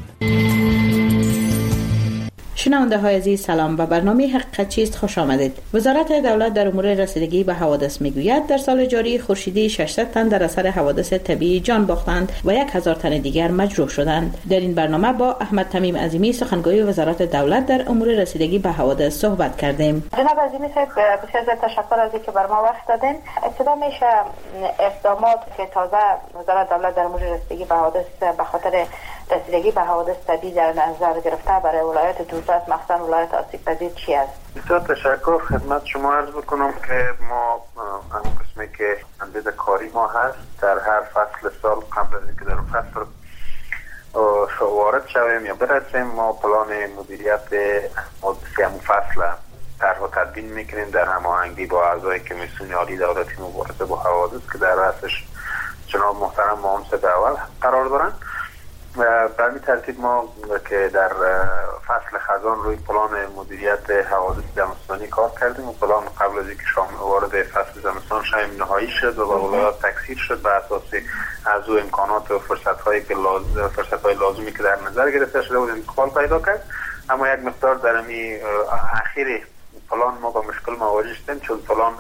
شنونده های عزیز سلام، و برنامه حقیقت چیست خوش آمدید. وزارت دولت در امور رسیدگی به حوادث میگوید در سال جاری خورشیدی ششصد تن در اثر حوادث طبیعی جان باختند و یک هزار تن دیگر مجروح شدند. در این برنامه با احمد تمیم عظیمی سخنگوی وزارت دولت در امور رسیدگی به حوادث صحبت کردیم. جناب عظیمی صاحب، بسیار زیاد تشکر از اینکه بر ما وقت دادین. ابتدا میشه اقدامات که تازه وزارت دولت در امور رسیدگی به حوادث به خاطر رسیدگی به حوادث طبیعی در نظر گرفته برای ولایت دوزد، مخصوصا ولایت آسیب پذیر چی است؟ بسیار تشکر. خدمت شما عرض بکنم که ما همون قسمی که اندیز کاری ما هست در هر فصل سال قبل از اینکه در فصل وارد شویم یا برسیم، ما پلان مدیریت حادثه همون فصل طرح و تدوین میکنیم در هماهنگی با اعضای کمیسیون عالی دولتی مبارزه با حوادث که در رأسش جناب محترم محمد اول قرار دارن. به همین ترتیب ما که در فصل خزان روی پلان مدیریت حوادث زمستانی کار کردیم و پلان قبل از اینکه شامل وارد فصل زمستان شویم نهایی شد و با ولایات تکثیر شد به اساس از او امکانات و فرصت‌هایی که لازم فرصت‌های لازمی که در نظر گرفته شده بود انتقال پیدا کرد. اما یک مقدار در امی اخیر پلان ما با مشکل مواجه شدیم، چون پلان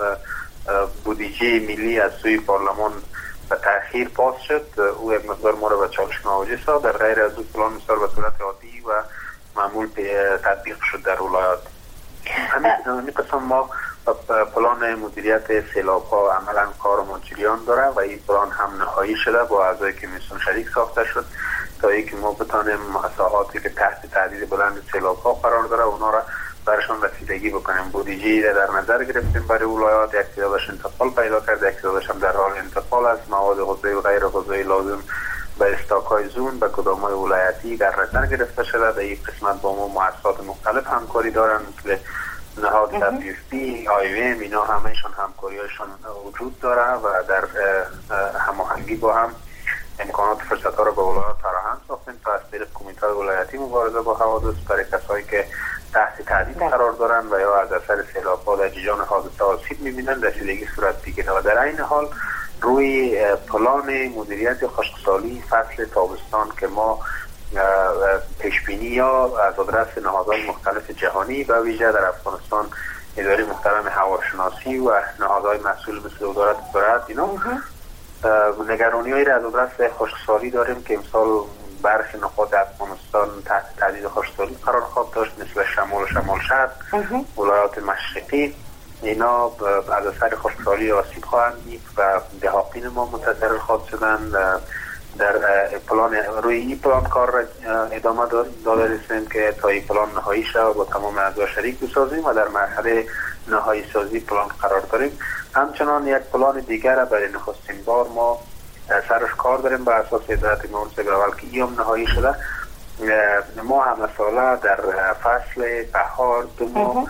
بودجه ملی از سوی پارلمان به تأخیر پاس شد. او یک مقدار ما را به چالش مواجه ساخت. در غیر از او پلان بسیار به صورت عادی و معمول تطبیق شد در ولایات. همین قسم ما پلان مدیریت سیلاب ها عملا کار مجریان داره و این پلان هم نهایی شده با اعضای کمیسیون شریک ساخته شد تا اینکه ما بتانیم ساحاتی که تحت تهدید بلند سیلاب ها قرار داره اونا را برشان رسیدگی بکنیم. بودجه را در نظر گرفتیم برای ولایات، یک تعدادش انتقال پیدا کرده، یک تعدادش هم در حال انتقال است. مواد غذایی و غیر غذایی لازم به استاک‌های زون به کدام‌های ولایتی در نظر گرفته شده. در این قسمت با ما مؤسسات مختلف همکاری دارن مثل نهاد دبلیو اف پی، آی وی ام، اینا همه‌شان همکاری‌هاشون وجود داره و در هماهنگی با هم امکانات فرصت‌ها را به ولایات فراهم ساختیم تا از طریق کمیته ولایتی مبارزه با حوادث برای کسایی که تحت تهدید قرار دارن و یا از اثر سیلاب‌ها در جریان حادثه آسیب می‌بینن رسیدگی صورت بگیره. و در این حال روی پلان مدیریت خشکسالی فصل تابستان که ما پیشبینی یا از آدرس نهادهای مختلف جهانی و ویژه در افغانستان اداره محترم هواشناسی و نهادهای مسئول مثل وزارت زراعت اینا نگرانی هایی را از آدرس خشکسالی داریم که امسال برخی نقاط افغانستان تحت تهدید خشکسالی قرار خواهد داشت مثل شمال و شمال شرق، ولایات مشرقی. اینا از اثر خشکسالی آسیب خواهند دید و دهاقین ما متضرر خواهد شدند. در پلان روی این پلان کار را ادامه داده رسیم که تا این پلان نهایی شود با تمام اعضا شریک بسازیم و در مرحله نهایی سازی پلان قرار داریم. همچنان یک پلان دیگر برای نخستین بار ما سرش کار داریم به اساس هدایت مامور صاحب اول که ایام نهایی شده. ما همه ساله در فصل بهار دو ماه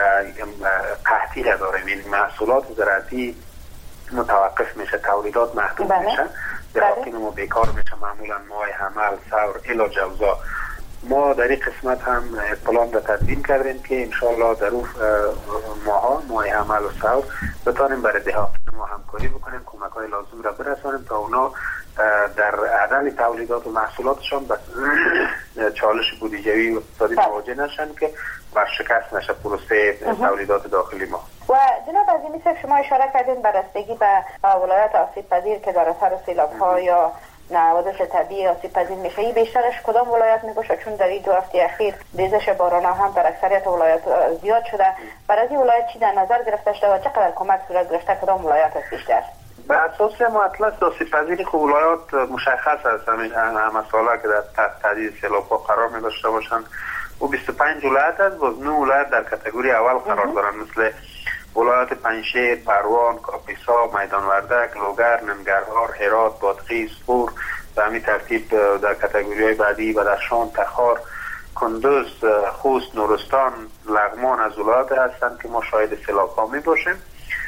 قحطی را داریم، این محصولات زراعتی متوقف میشه، تولیدات محدود بله. میشه، دهاقین ما بیکار میشه، معمولا ماه حمل، ثور، الی جوزا. ما در این قسمت هم پلان را تدوین کردیم که انشاءالله در اون ماها ماه حمل و ثور بتانیم برای دهاقین ما همکاری بکنیم، کمک های لازم را برسانیم تا اونا در عدم تولیدات و محصولاتشان به چالش بودجه‌ای و اقتصادی مواجه نشن که ورشکست نشه پروسه تولیدات داخلی ما. و جناب عظیمی صاحب، شما اشاره کردین به رسیدگی به ولایات آسیب پذیر که در اثر سیلاب‌ها یا حوادث طبیعی آسیب پذیر میشه، این بیشترش کدام ولایت میباشه؟ چون در این دو هفته اخیر ریزش باران‌ها هم در اکثریت ولایات زیاد شده. برای این ولایت چی در نظر گرفته شده و چقدر کمک صورت گرفته؟ کدام ولایت است بیشتر؟ به اساس مطلب آسیب پذیری که ولایات مشخص است، همین همه ساله که در تحت تهدید سیلاب‌ها قرار می داشته باشند و بیست و پنج ولایت است، باز نه ولایت در کاتگوری اول قرار دارند مثل ولایات پنجشیر، پروان، کاپیسا، میدان وردک، لوگر، ننگرهار، هرات، بادغیس، پور. به همین ترتیب در کاتگوری‌های بعدی بدخشان، تخار، کندوز، خوست، نورستان، لغمان از ولایات هستند که ما شاهد سیلاب‌ها می باشیم.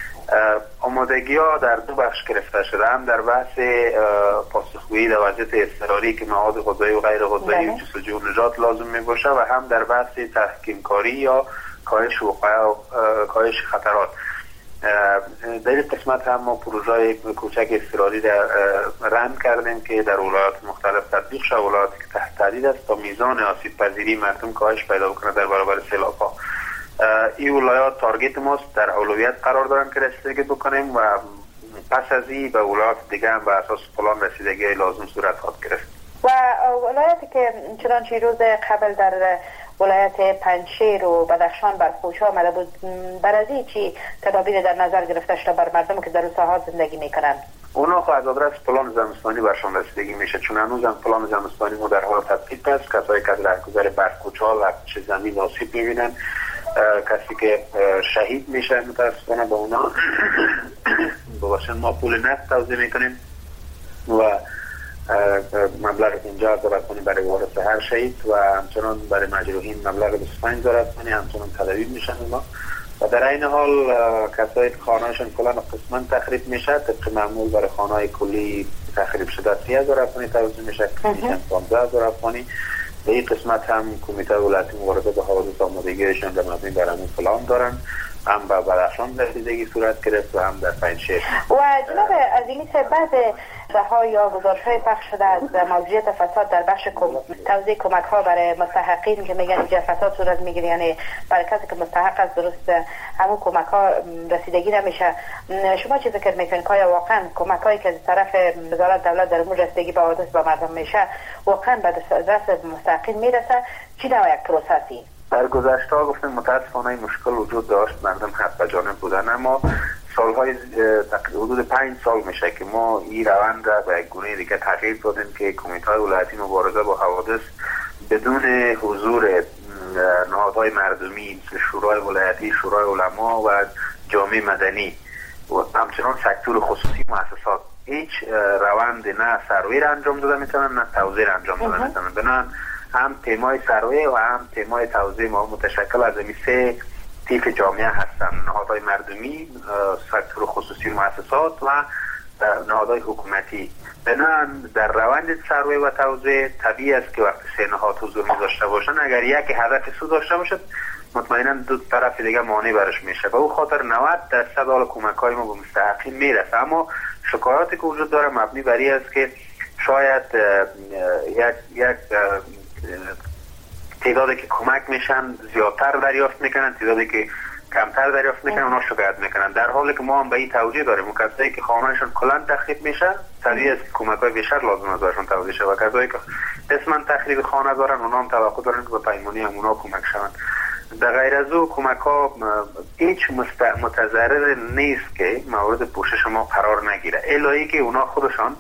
آمادگی ها در دو بخش گرفته شده، هم در بحث پاسخگویی در وضعیت اضطراری که مواد غذایی و غیر غذایی و جستجو و نجات لازم می باشه و هم در بحث تحکیم کاری یا کاهش وقایع و کاهش خطرات. در این قسمت هم ما پروژه کوچک اضطراری را رن کردیم که در ولایات مختلف تطبیق شد، ولایاتی که تحت تهدید است تا میزان آسیب پذیری مردم کاهش پیدا بکنه در برابر سیلاب ها. این ولایات تارگت ماست در اولویت قرار دارن که رسیدگی بکنیم و پس از این به ولایات دیگه هم به اساس پلان رسیدگی لازم صورت خواهد گرفت. و ولایاتی که چنانچه روز قبل در ولایت پنجشیر و بدخشان بر کوچه آمده بود، بر از این چی تدابیر در نظر گرفته شده بر مردم که در روستاها زندگی میکنن؟ اونا خب از آدرس پلان زمستانی برشان رسیدگی میشه، چون هنوز هم پلان زمستانی ما در حال تطبیق است. کسایی که از رهگذر بر کوچه ها لکچه زمین آسیب میبینن، کسی که شهید میشه متاسفانه به اونا بباشن ما پول نقد توزیع میکنیم و مبلغ پنجاه هزار افغانی برای وارث هر شهید و همچنان برای مجروحین مبلغ بیست و پنج هزار افغانی همچنان تداوی میشن ما. و در این حال کسایی که خانه‌شان کلا قسماً تخریب میشه طبق معمول برای خانه‌های کلی تخریب شده سی هزار افغانی توزیع میشه، میشن پانزده هزار افغانی. به این قسمت هم کمیته ولایتی مبارزه با حوادث آمادگیشان در مبنی بر همون پلان دارن، هم به بدخشان رسیدگی صورت گرفت و هم در پنجشیر. و جناب عظیمی صاحب، بعض رها یا گزارش‌های پخش شده از موجودیت فساد در بخش توزیع کمک‌ها برای مستحقین که میگن اینجا فساد صورت میگیره، یعنی برای کسی که مستحق است درست همون کمک‌ها رسیدگی نمیشه. شما چه فکر میکنید که واقعا کمک‌هایی که از طرف وزارت دولت در مورد رسیدگی به حوادث با مردم میشه واقعا به دست مستحقین میرسه؟ چی نوع یک پروسسی؟ در گذشته ها گفتیم متاسفانه مشکل وجود داشت، مردم حق به جانب بودن، اما سالهای حدود پنج سال میشه که ما این روند را به یک گونه دیگه تغییر دادیم که کمیته های ولایتی مبارزه با حوادث بدون حضور نهادهای مردمی مثل شورای ولایتی، شورای علما و جامعه مدنی و همچنان سکتور خصوصی مؤسسات هیچ روند نه سروی را انجام داده میتونن نه توزیع را انجام داده میتونن. بنابراین هم تیمای سروی و هم تیمای توزیع ما متشکل از این سه تیپ جامعه هستند: نهادهای مردمی، سکتور خصوصی مؤسسات و نهادهای حکومتی. بنابراین در روند سروی و توزیع طبیعی است که وقتی سه نهاد حضور داشته باشن، اگر یکی هدف سود داشته باشد مطمئنا دو طرف دیگه مانع برش میشه. به او خاطر نود درصد حال کمک‌های ما به مستحقین میرسه، اما شکایاتی که وجود داره مبنی بر این است که شاید یک یک تعدادی که کمک میشن زیادتر دریافت میکنن، تعدادی که کمتر دریافت میکنن اونا شکایت میکنن، در حالی که ما هم به این توجیه داریم. و کسایی که خانه‌شون کلا تخریب میشه طبیعی است که کمک‌های بیشتر لازم است براشون توزیع شه، و کسایی که قسما تخریب خانه دارن اونا هم توقع دارن که به پیمانی هم اونا کمک شون. در غیر از او کمک‌ها هیچ متضرر نیست که مورد پوشش ما قرار نگیره، الهی که اونا خودشان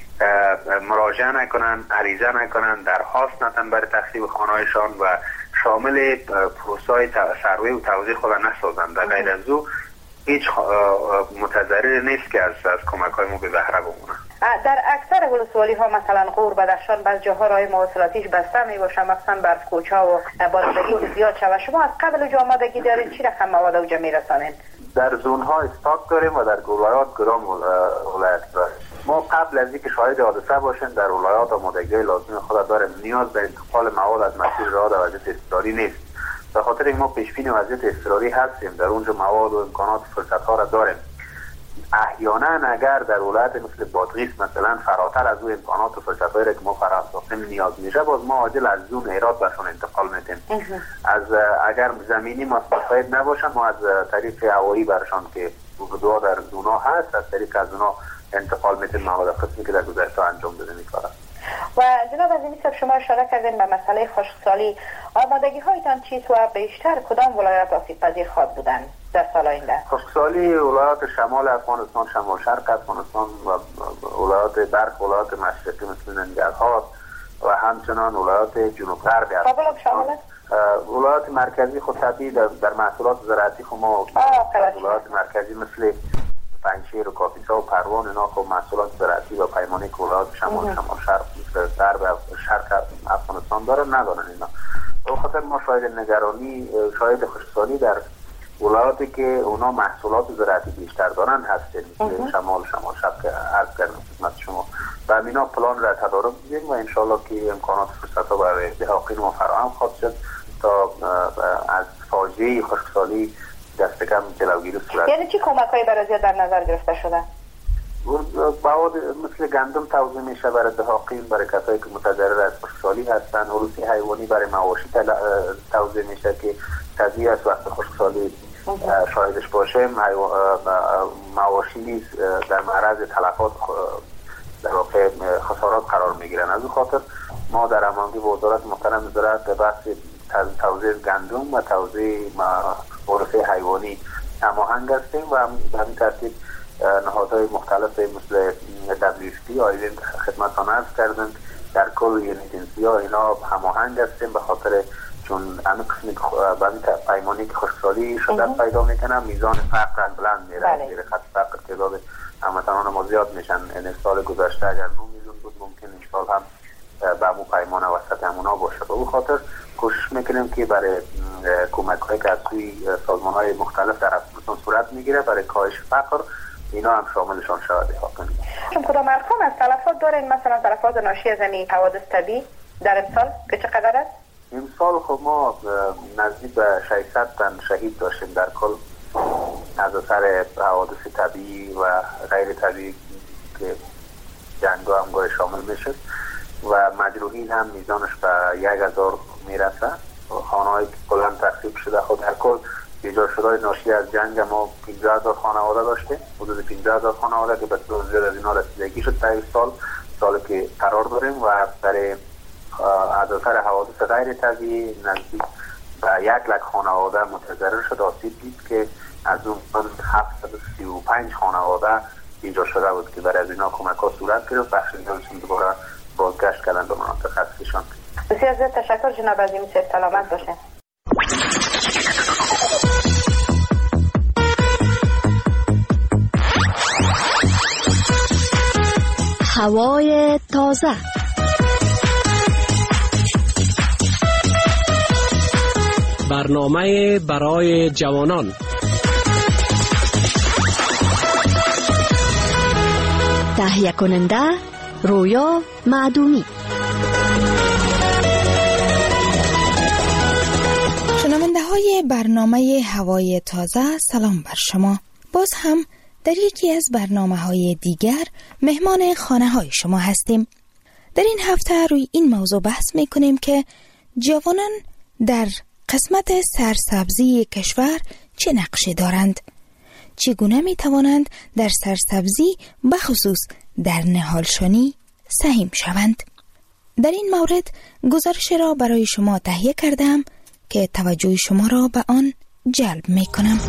مراجعه نکنن، عریضه نکنن، درخواست ندن برای تخریب خانه‌هایشان و شامل پروسه‌های سروی و توزیع خود نسازند. در غیر از او هیچ متضرر نیست که از از کمک‌های ما به بهره بمونن. در اکثر ولسوالی ها مثلا غور، بدخشان، بعض جاها راه مواصلاتیش بسته می باشه، مثلا بر کوچه و بارندگی زیاد شود. شما از قبل جو آمادگی دارید چی رقم مواد اوجا میرسانید؟ در زون ها استاک داریم و در ولایات گرام ولایت داریم. ما قبل از اینکه شاهد حادثه باشیم در ولایات آمادگی لازم خود داریم. نیاز به انتقال مواد از مسیر راه در وضعیت اضطراری نیست. به خاطر این ما پیشبین وضعیت اضطراری هستیم، در اونجا مواد و امکانات فرصت ها را داریم. احیانا اگر در ولایت مثل بادغیس مثلا فراتر از اون امکانات و فرصت هایی که ما فراهم ساختیم نیاز میشه، باز ما عاجل از زون هرات برشون انتقال میدیم. از اگر زمینی مسافت نباشن ما از طریق هوایی برشان که دو در زونا هست از طریق از اونا انتقال میدیم مواد قسمی که در گذشته انجام داده میکنن. و جناب عظیمی صاحب شما اشاره کردین به مسئله خشکسالی. آمادگی هایتان چیست و بیشتر کدام ولایت آسیب پذیر خواهد بودن در سال آینده؟ خشکسالی ولایات شمال افغانستان، شمال شرق افغانستان و ولایات برخ ولایات مشرقی مثل ننگرهار و همچنان ولایات جنوب غرب افغانستان. ولایات مرکزی خود طبیعی در, در محصولات زراعتی خود ما ولایات مرکزی مثل پنجشیر و کاپیسا و پروان اینا خب محصولات زراعتی و پیمانی که ولایات شمال شمال شرق غرب شرق افغانستان دارن ندارن اینا. به خاطر ما شاید نگرانی شاید خشکسالی در ولایاتی که اونا محصولات زراعتی بیشتر دارن هستن مثل شمال شمال شرق عرض کردم خدمت شما. و اینا پلان را تدارک می‌دیم و ان شاءالله که امکانات فرصت‌ها برای دهاقین ما فراهم خواهد شد تا از فاجعه خشکسالی دست کم جلوگیری صورت. یعنی چی کمک‌هایی برای زیاد در نظر گرفته شده؟ مواد مثل گندم توزیع میشه برای دهاقین، برای کسایی که متضرر از خشکسالی هستن. علوفه حیوانی برای مواشی توزیع میشه که طبیعی است وقت خشکسالی شاهدش باشیم مواشی نیز در معرض تلفات در واقع خسارات قرار میگیرن. از اون خاطر ما در هماهنگی با وزارت محترم زراعت به بحث توزیع گندم و توزیع علوفه حیوانی هماهنگ هستیم و به همین ترتیب نهادهای مختلف مثل دبلیو اف پی آیلین خدمتان عرض کردند در کل یونیتنسی ها اینا هماهنگ هستیم به خاطر چون همه قسمی به همین پیمانی که خشکسالی شدت پیدا میکنه میزان فقر بلند میره زیر خط فقر تعداد هموطنان ما زیاد میشن. این سال گذشته اگر نه میلیون بود ممکن این سال هم به همون پیمان وسط همونا باشه. به اون خاطر کوشش میکنیم که برای کمک هایی که از سوی سازمان های مختلف در افغانستان صورت میگیره برای کاهش فقر اینا هم شاملشان شود حاکم. چون کدام ارقام از تلفات دارین؟ مثلا تلفات ناشی از این حوادث طبیعی در امسال به چقدر است؟ امسال خب ما نزدیک به ششصد تن شهید داشتیم در کل از اثر حوادث طبیعی و غیر طبیعی که جنگ هم گاهی شامل میشه و مجروحین هم میزانش به یک هزار میرسه. خانه هایی که کلان تخریب شده خود در کل ایجاد شده ناشی از جنگ ما پانزده هزار خانواده داشته، حدود پانزده هزار خانواده که به طور زیاد از اینا رسیدگی شد در این سال سال که قرار داریم و برای از اثر حوادث غیر طبیعی نزدیک به یک لک خانواده متضرر شد آسیب دید که از اون هفتصد و سی و پنج خانواده ایجاد شده بود که برای از اینا کمک ها صورت گرفت. بخش دیگرشون دوباره بازگشت کردن به مناطق اصلیشان. بسیار زیاد تشکر جناب عظیم، سلامت باشین. هوای تازه برنامه برای جوانان تهیه کننده رویا معدومی. شنونده های برنامه هوای تازه سلام بر شما. باز هم در یکی از برنامه های دیگر مهمان خانه های شما هستیم. در این هفته روی این موضوع بحث می کنیم که جوانان در قسمت سرسبزی کشور چه نقشی دارند؟ چگونه می توانند در سرسبزی بخصوص در نهالشانی سهم شوند؟ در این مورد گزارش را برای شما تهیه کردم که توجه شما را به آن جلب می کنم.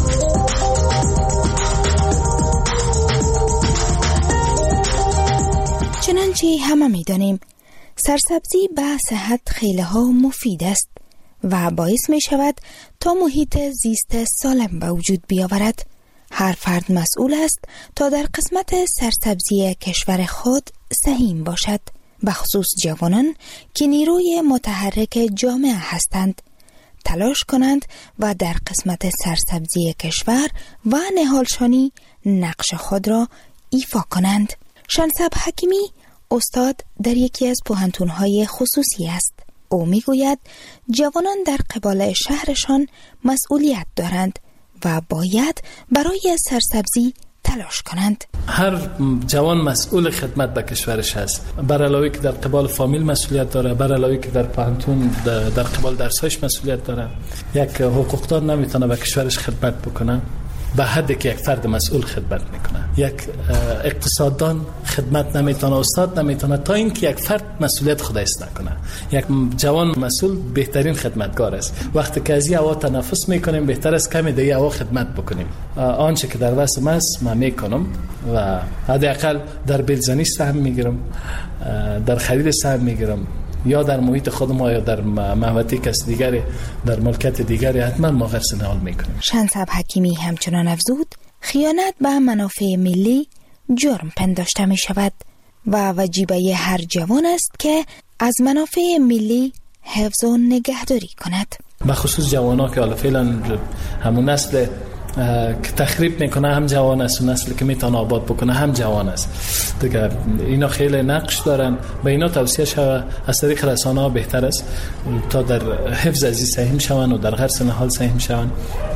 چنانچه همه می دانیم سرسبزی به صحت خیلی ها مفید است و باعث می شود تا محیط زیست سالم به وجود بیاورد. هر فرد مسئول است تا در قسمت سرسبزی کشور خود سهم باشد، بخصوص جوانان که نیروی متحرک جامعه هستند، تلاش کنند و در قسمت سرسبزی کشور و نهالشانی نقش خود را ایفا کنند. شنسب حکیمی استاد در یکی از پوهنتون‌های خصوصی است. او میگوید جوانان در قبال شهرشان مسئولیت دارند و باید برای سرسبزی تلاش کنند. هر جوان مسئول خدمت به کشورش است، بر علاوه که در قبال فامیل مسئولیت داره، بر علاوه که در پانتون در قبال درسایش مسئولیت داره. یک حقوقدار نمیتونه به کشورش خدمت بکنه به حدی که یک فرد مسئول خدمت میکنه. یک اقتصاددان خدمت نمیتونه، استاد نمیتونه تا اینکه یک فرد مسئولیت خودش نکنه. یک جوان مسئول بهترین خدمتگار است. وقتی که از این هوا تنفس میکنیم بهتر است کمی دیگه هوا خدمت بکنیم. آنچه که در وسم است من میکنم و حداقل در بیلزنی سهم میگیرم، در خرید سهم میگیرم، یا در محیط خودم یا در محوطه کس دیگری در ملکت دیگری حتما ما غرس نهال میکنیم. شنسب حکیمی همچنان افزود خیانت به منافع ملی جرم پنداشته می شود و واجبه هر جوان است که از منافع ملی حفظ و نگهداری کند. بخصوص جوانان که حالا فعلا همون نسل که تخریب میکنه هم جوان است و نسلی که میتونه آباد بکنه هم جوان است دیگه. اینا خیلی نقش دارن، به اینا توصیه شوه از طریق رسانه ها بهتر است تا در حفظ از این سهم شون و در غرس نهال سهم شون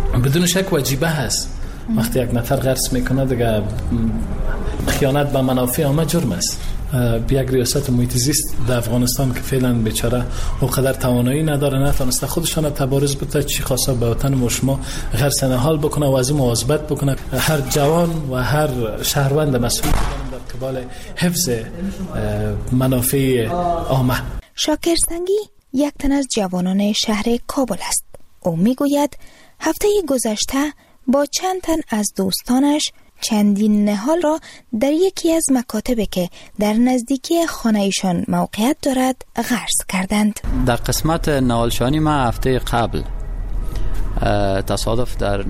بدون شک وجیبه هست. وقتی یک نفر غرس میکنه دیگه خیانت به منافع عامه جرم است. یک ریاست محیط زیست در افغانستان که فعلا بیچاره اونقدر توانایی نداره، نتونسته خودشان تبارز بده، چی خواسته به وطن ما شما غرس نهال بکنه و از این مواظبت بکنه. هر جوان و هر شهروند مسئول در قبال حفظ منافع عامه. شاکر سنگی یک تن از جوانان شهر کابل است. او میگوید هفته گذشته با چند تن از دوستانش چندین نهال را در یکی از مکاتبی که در نزدیکی خانه‌شان موقعیت دارد غرس کردند. در قسمت نهالشانی ما هفته قبل تصادف در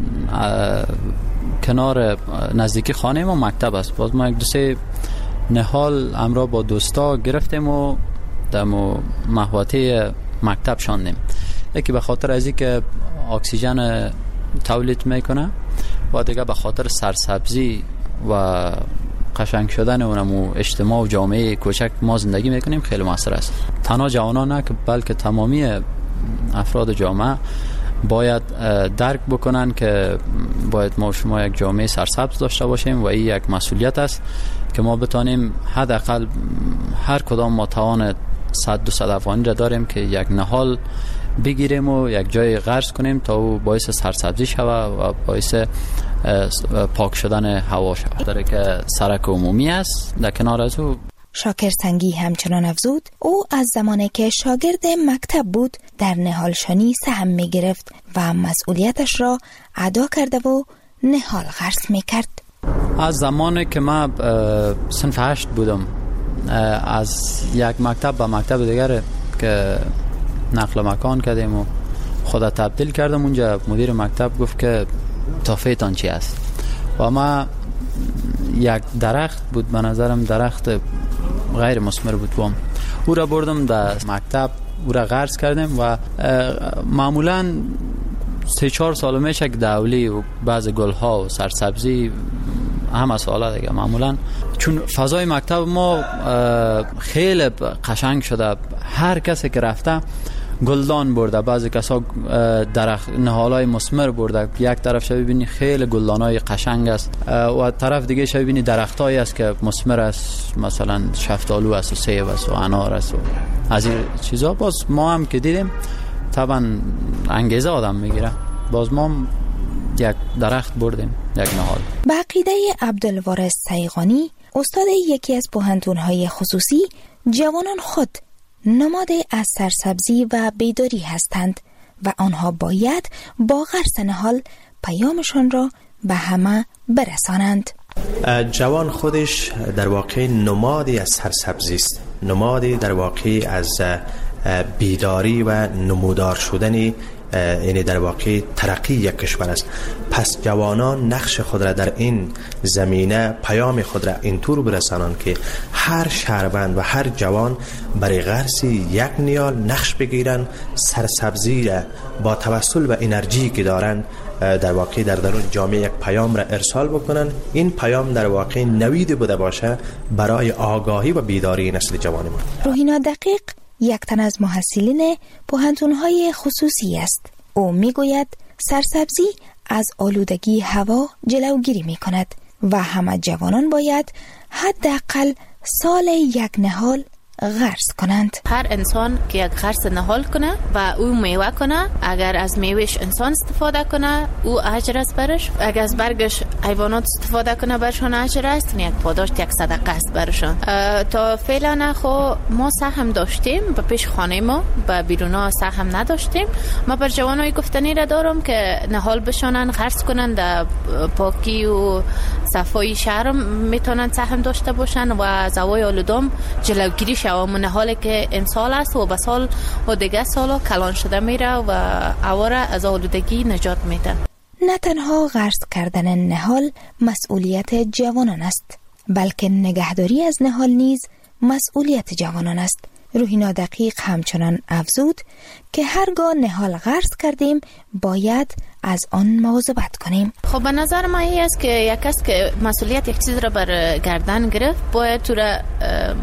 کنار نزدیکی خانه ما مکتب است. باز ما یک دو سه نهال امرا با دوستا گرفتیم و در محوطه مکتب شاندیم. یکی به خاطر از اینکه اکسیژن تولید میکنه و دیگه به خاطر سرسبزی و قشنگ شدن اونمو اجتماع و جامعه کوچک ما زندگی میکنیم خیلی موثر است. تنها جوانان نه که بلکه تمامی افراد جامعه باید درک بکنن که باید ما شما یک جامعه سرسبز داشته باشیم و این یک مسئولیت است که ما بتانیم حداقل هر کدام ما توان صد دو صد افغانی را داریم که یک نهال بگیریم و یک جای غرس کنیم تا او باعث سرسبزی شود و باعث پاک شدن هوا شود. در که سرک عمومی است در کنار از او. شاکر سنگی همچنان افزود او از زمانی که شاگرد مکتب بود در نهالشانی سهم می گرفت و مسئولیتش را ادا کرده و نهال غرس می کرد. از زمانی که من صنف هشت بودم از یک مکتب به مکتب دیگر که نقل مکان کردیم و خدا تبدیل کردم، اونجا مدیر مکتب گفت که تافهتان چی است و ما یک درخت بود به نظرم درخت غیر مثمر بود بام او را بردم در مکتب او را غرس کردیم و معمولا سه چهار سال میشه که دولی و بعض گلها و سرسبزی همه سالا دیگه معمولا چون فضای مکتب ما خیلی قشنگ شده، هر کسی که رفته گلدان برده، بعضی کسا درخت نهالای مثمر برده، یک طرف شو ببینی خیلی گلدانای قشنگ است و طرف دیگه شو ببینی درختایی است که مثمر است، مثلا شفتالو است و سیب است و انار است و از این چیزا. باز ما هم که دیدیم طبعا انگیزه آدم میگیره، باز ما هم یک درخت بردیم یک نهال. به عقیده عبدالوارث سیغانی استاد یکی از پوهنتون‌های خصوصی، جوانان خود نماد از سرسبزی و بیداری هستند و آنها باید با غرس نهال پیامشان را به همه برسانند. جوان خودش در واقع نمادی از سرسبزی است، نمادی در واقع از بیداری و نمودار شدنی، یعنی در واقع ترقی یک کشور است. پس جوانان نقش خود را در این زمینه، پیام خود را اینطور برسانند که هر شهروند و هر جوان برای غرس یک نیال نقش بگیرند، سرسبزی را با توسل و انرژی که دارند در واقع در درون جامعه یک پیام را ارسال بکنن. این پیام در واقع نوید بوده باشه برای آگاهی و بیداری نسل جوان ما. روحینا دقیق یک تن از محصلین پوهنتون‌های خصوصی است. او میگوید سرسبزی از آلودگی هوا جلوگیری میکند و همه جوانان باید حداقل سال یک نهال غرس کنند. هر انسان که یک غرس نهال کنه و او میوه کنه، اگر از میوهش انسان استفاده کنه او اجر است برش، اگر از برگش حیوانات استفاده کنه برشان اجر است، یک پاداش یک صدقه است برشان. تا فعلا خو ما سهم داشتیم به پیش خانه ما، به بیرونا سهم نداشتیم. ما بر جوانای گفتنی را دارم که نهال بشانن، غرس کنن، در پاکی و صفای شهر میتونن سهم داشته باشن و از هوای آلودم جلوگیری و من حالی که امسال است و به سال و دیگه سالا کلان شده میره و اواره از آلودگی نجات میده. نه تنها غرس کردن نهال مسئولیت جوانان است، بلکه نگهداری از نهال نیز مسئولیت جوانان است. روحینا دقیق همچنان افزود که هرگاه نهال غرس کردیم باید از آن مواظبت کنیم. خب به نظر من این است که یک کس که مسئولیت یک چیز را بر گردن گرفت باید تو را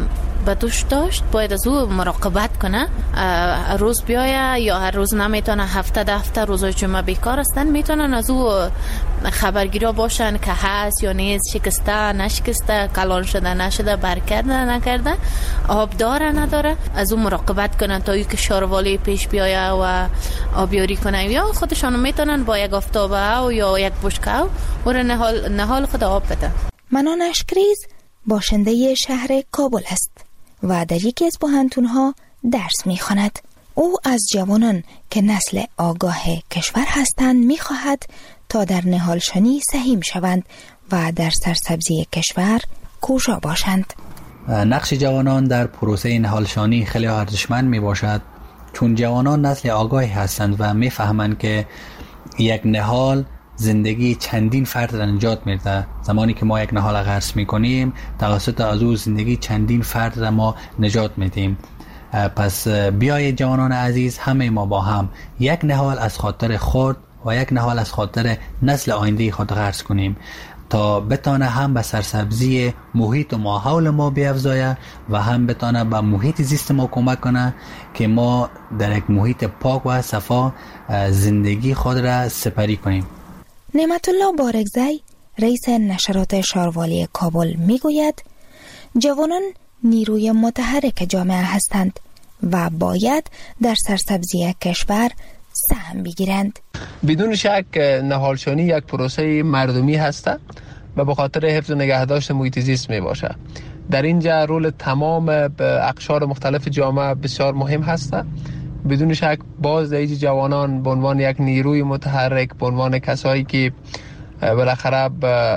به دوش داشت باید از او مراقبت کنه. روز بیایه یا هر روز نمیتونه، هفته ده هفته روزای جمعه بیکار هستن میتونن از او خبرگیرا باشن که هست یا نیست، شکسته نشکسته، کلان شده نشده، برکرده نکرده، آب داره نداره، از او مراقبت کنن تا اینکه شاروالی پیش بیایه و آبیاری کنن. یا خودشان میتونن با یک آفتابه و یا یک بشکه و نهال نهال خود آب بده. منان اشکریز باشنده شهر کابل است و در یکی از پوهنتون‌ها درس می‌خواند. او از جوانان که نسل آگاه کشور هستند می‌خواهد تا در نهالشانی سهیم شوند و در سرسبزی کشور کوشا باشند. نقش جوانان در پروسه نهالشانی خیلی ارزشمند میباشد، چون جوانان نسل آگاهی هستند و میفهمند که یک نهال زندگی چندین فرد را نجات میده. زمانی که ما یک نهال غرس میکنیم توسط از او زندگی چندین فرد را ما نجات میدیم. پس بیایید جوانان عزیز، همه ما با هم یک نهال از خاطر خود و یک نهال از خاطر نسل آینده خود غرس کنیم تا بتانه هم به سرسبزی محیط و ماحول ما بیفزایه و هم بتانه به محیط زیست ما کمک کنه که ما در یک محیط پاک و صفا زندگی خود را سپری کنیم. نعمت الله بارگزی رئیس نشرات شاروالی کابل میگوید جوانان نیروی متحرک جامعه هستند و باید در سرسبزی کشور سهم بگیرند. بدون شک نهالشانی یک پروسه مردمی هست و به خاطر حفظ و نگهداشت محیط زیست می باشه. در اینجا رول تمام اقشار مختلف جامعه بسیار مهم هست. بدون شک باز در جوانان به عنوان یک نیروی متحرک، به عنوان کسایی که بالاخره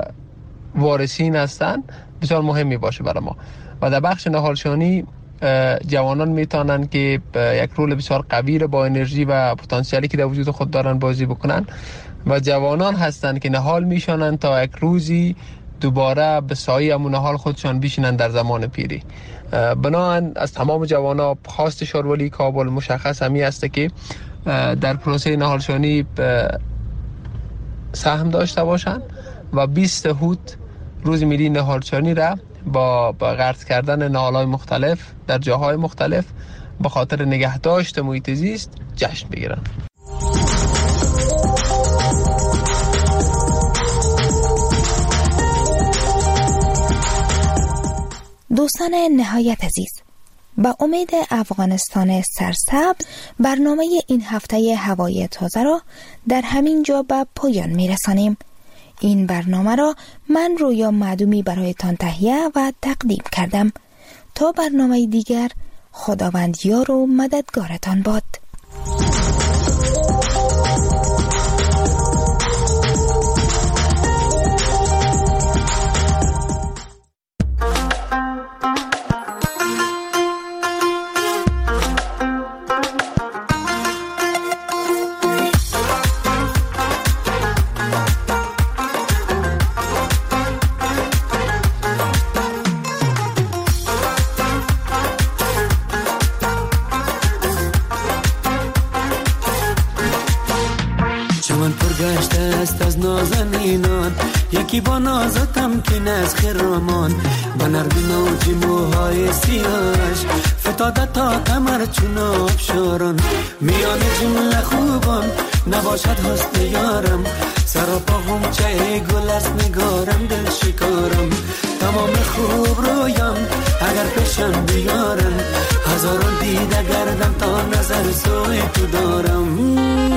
وارثین هستند بسیار مهم می باشه برای ما. و در بخش نهالشانی جوانان میتونن که یک رول بسیار قوی با انرژی و پتانسیلی که در وجود خود دارن بازی بکنن و جوانان هستند که نهال میشونن تا یک روزی دوباره به سایه همون نهال خودشان بشینن در زمان پیری. بنابراین از تمام جوانان خواست شاروالی کابل مشخص همی است که در پروسه نهالشانی سهم داشته باشند و بیست هوت روز ملی نهالشانی را با غرس کردن نهال‌های مختلف در جاهای مختلف به خاطر نگهداشت محیط زیست جشن بگیرن. دوستان نهایت عزیز، با امید افغانستان سرسبز برنامه این هفته هوای تازه را در همین جا به پایان میرسانیم. این برنامه را من رویا معدومی برایتان تهیه و تقدیم کردم. تا برنامه دیگر، خداوند یار و مددگارتان باد. یکی با نازتم که نز خرامان با نرمی موجی موهای سیاش فتاده تا کمر چون آبشاران میان جمله خوبان نباشد حسن یارم سراپا هم چه گل از نگارم دل شکارم تمام خوب رویم اگر پیشم بیارم هزاران دیده گردم تا نظر سوی تو دارم.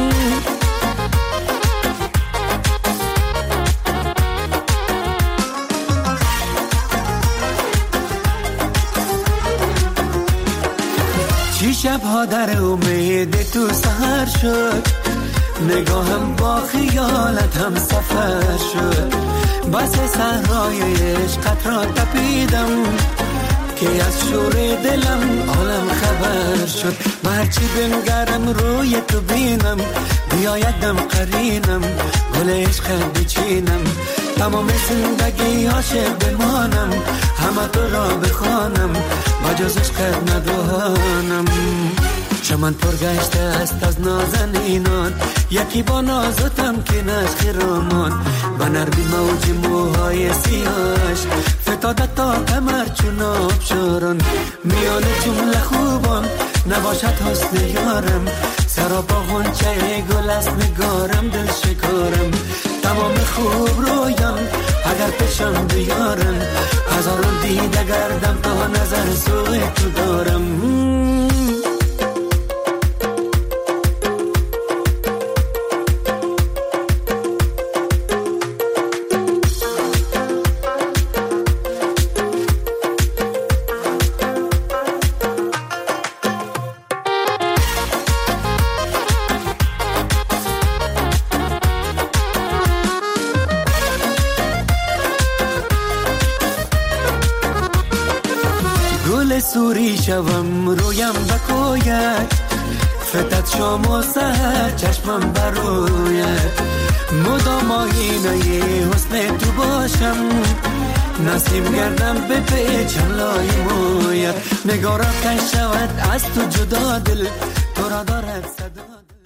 شبها در امید تو سهر شد نگاهم با خیالت هم سفر شد بس صحرای عشقت را تپیدم که از شور دلم عالم خبر شد هرچی بنگرم روی تو بینم بیایدم قرینم گل عشقت بچینم تمام زندگی عاشق بمانم همه تو را بخوانم با جز عشقت ندانم. چمن پرگشته است از نازنینان، یکی با نازتم که نشخ رامان، و نرمی موج موهای سیاهش فتاده تا کمر چون آبشاران. میان جمله خوبان نباشد حسن یارم، سرابا غنچه گل است نگارم دل شکارم. تمام خوب رویان اگر پیشم بیارم، هزاران دیده گردم تا نظر سوی تو دارم. سوری شوم رویم بکوید، فتت شام و سهر چشمم بروید، مدام آینه حسن تو باشم، نسیم گردم به پیچم لای موید، نگارم کش شود از تو جدا دل تو را دارد صدا.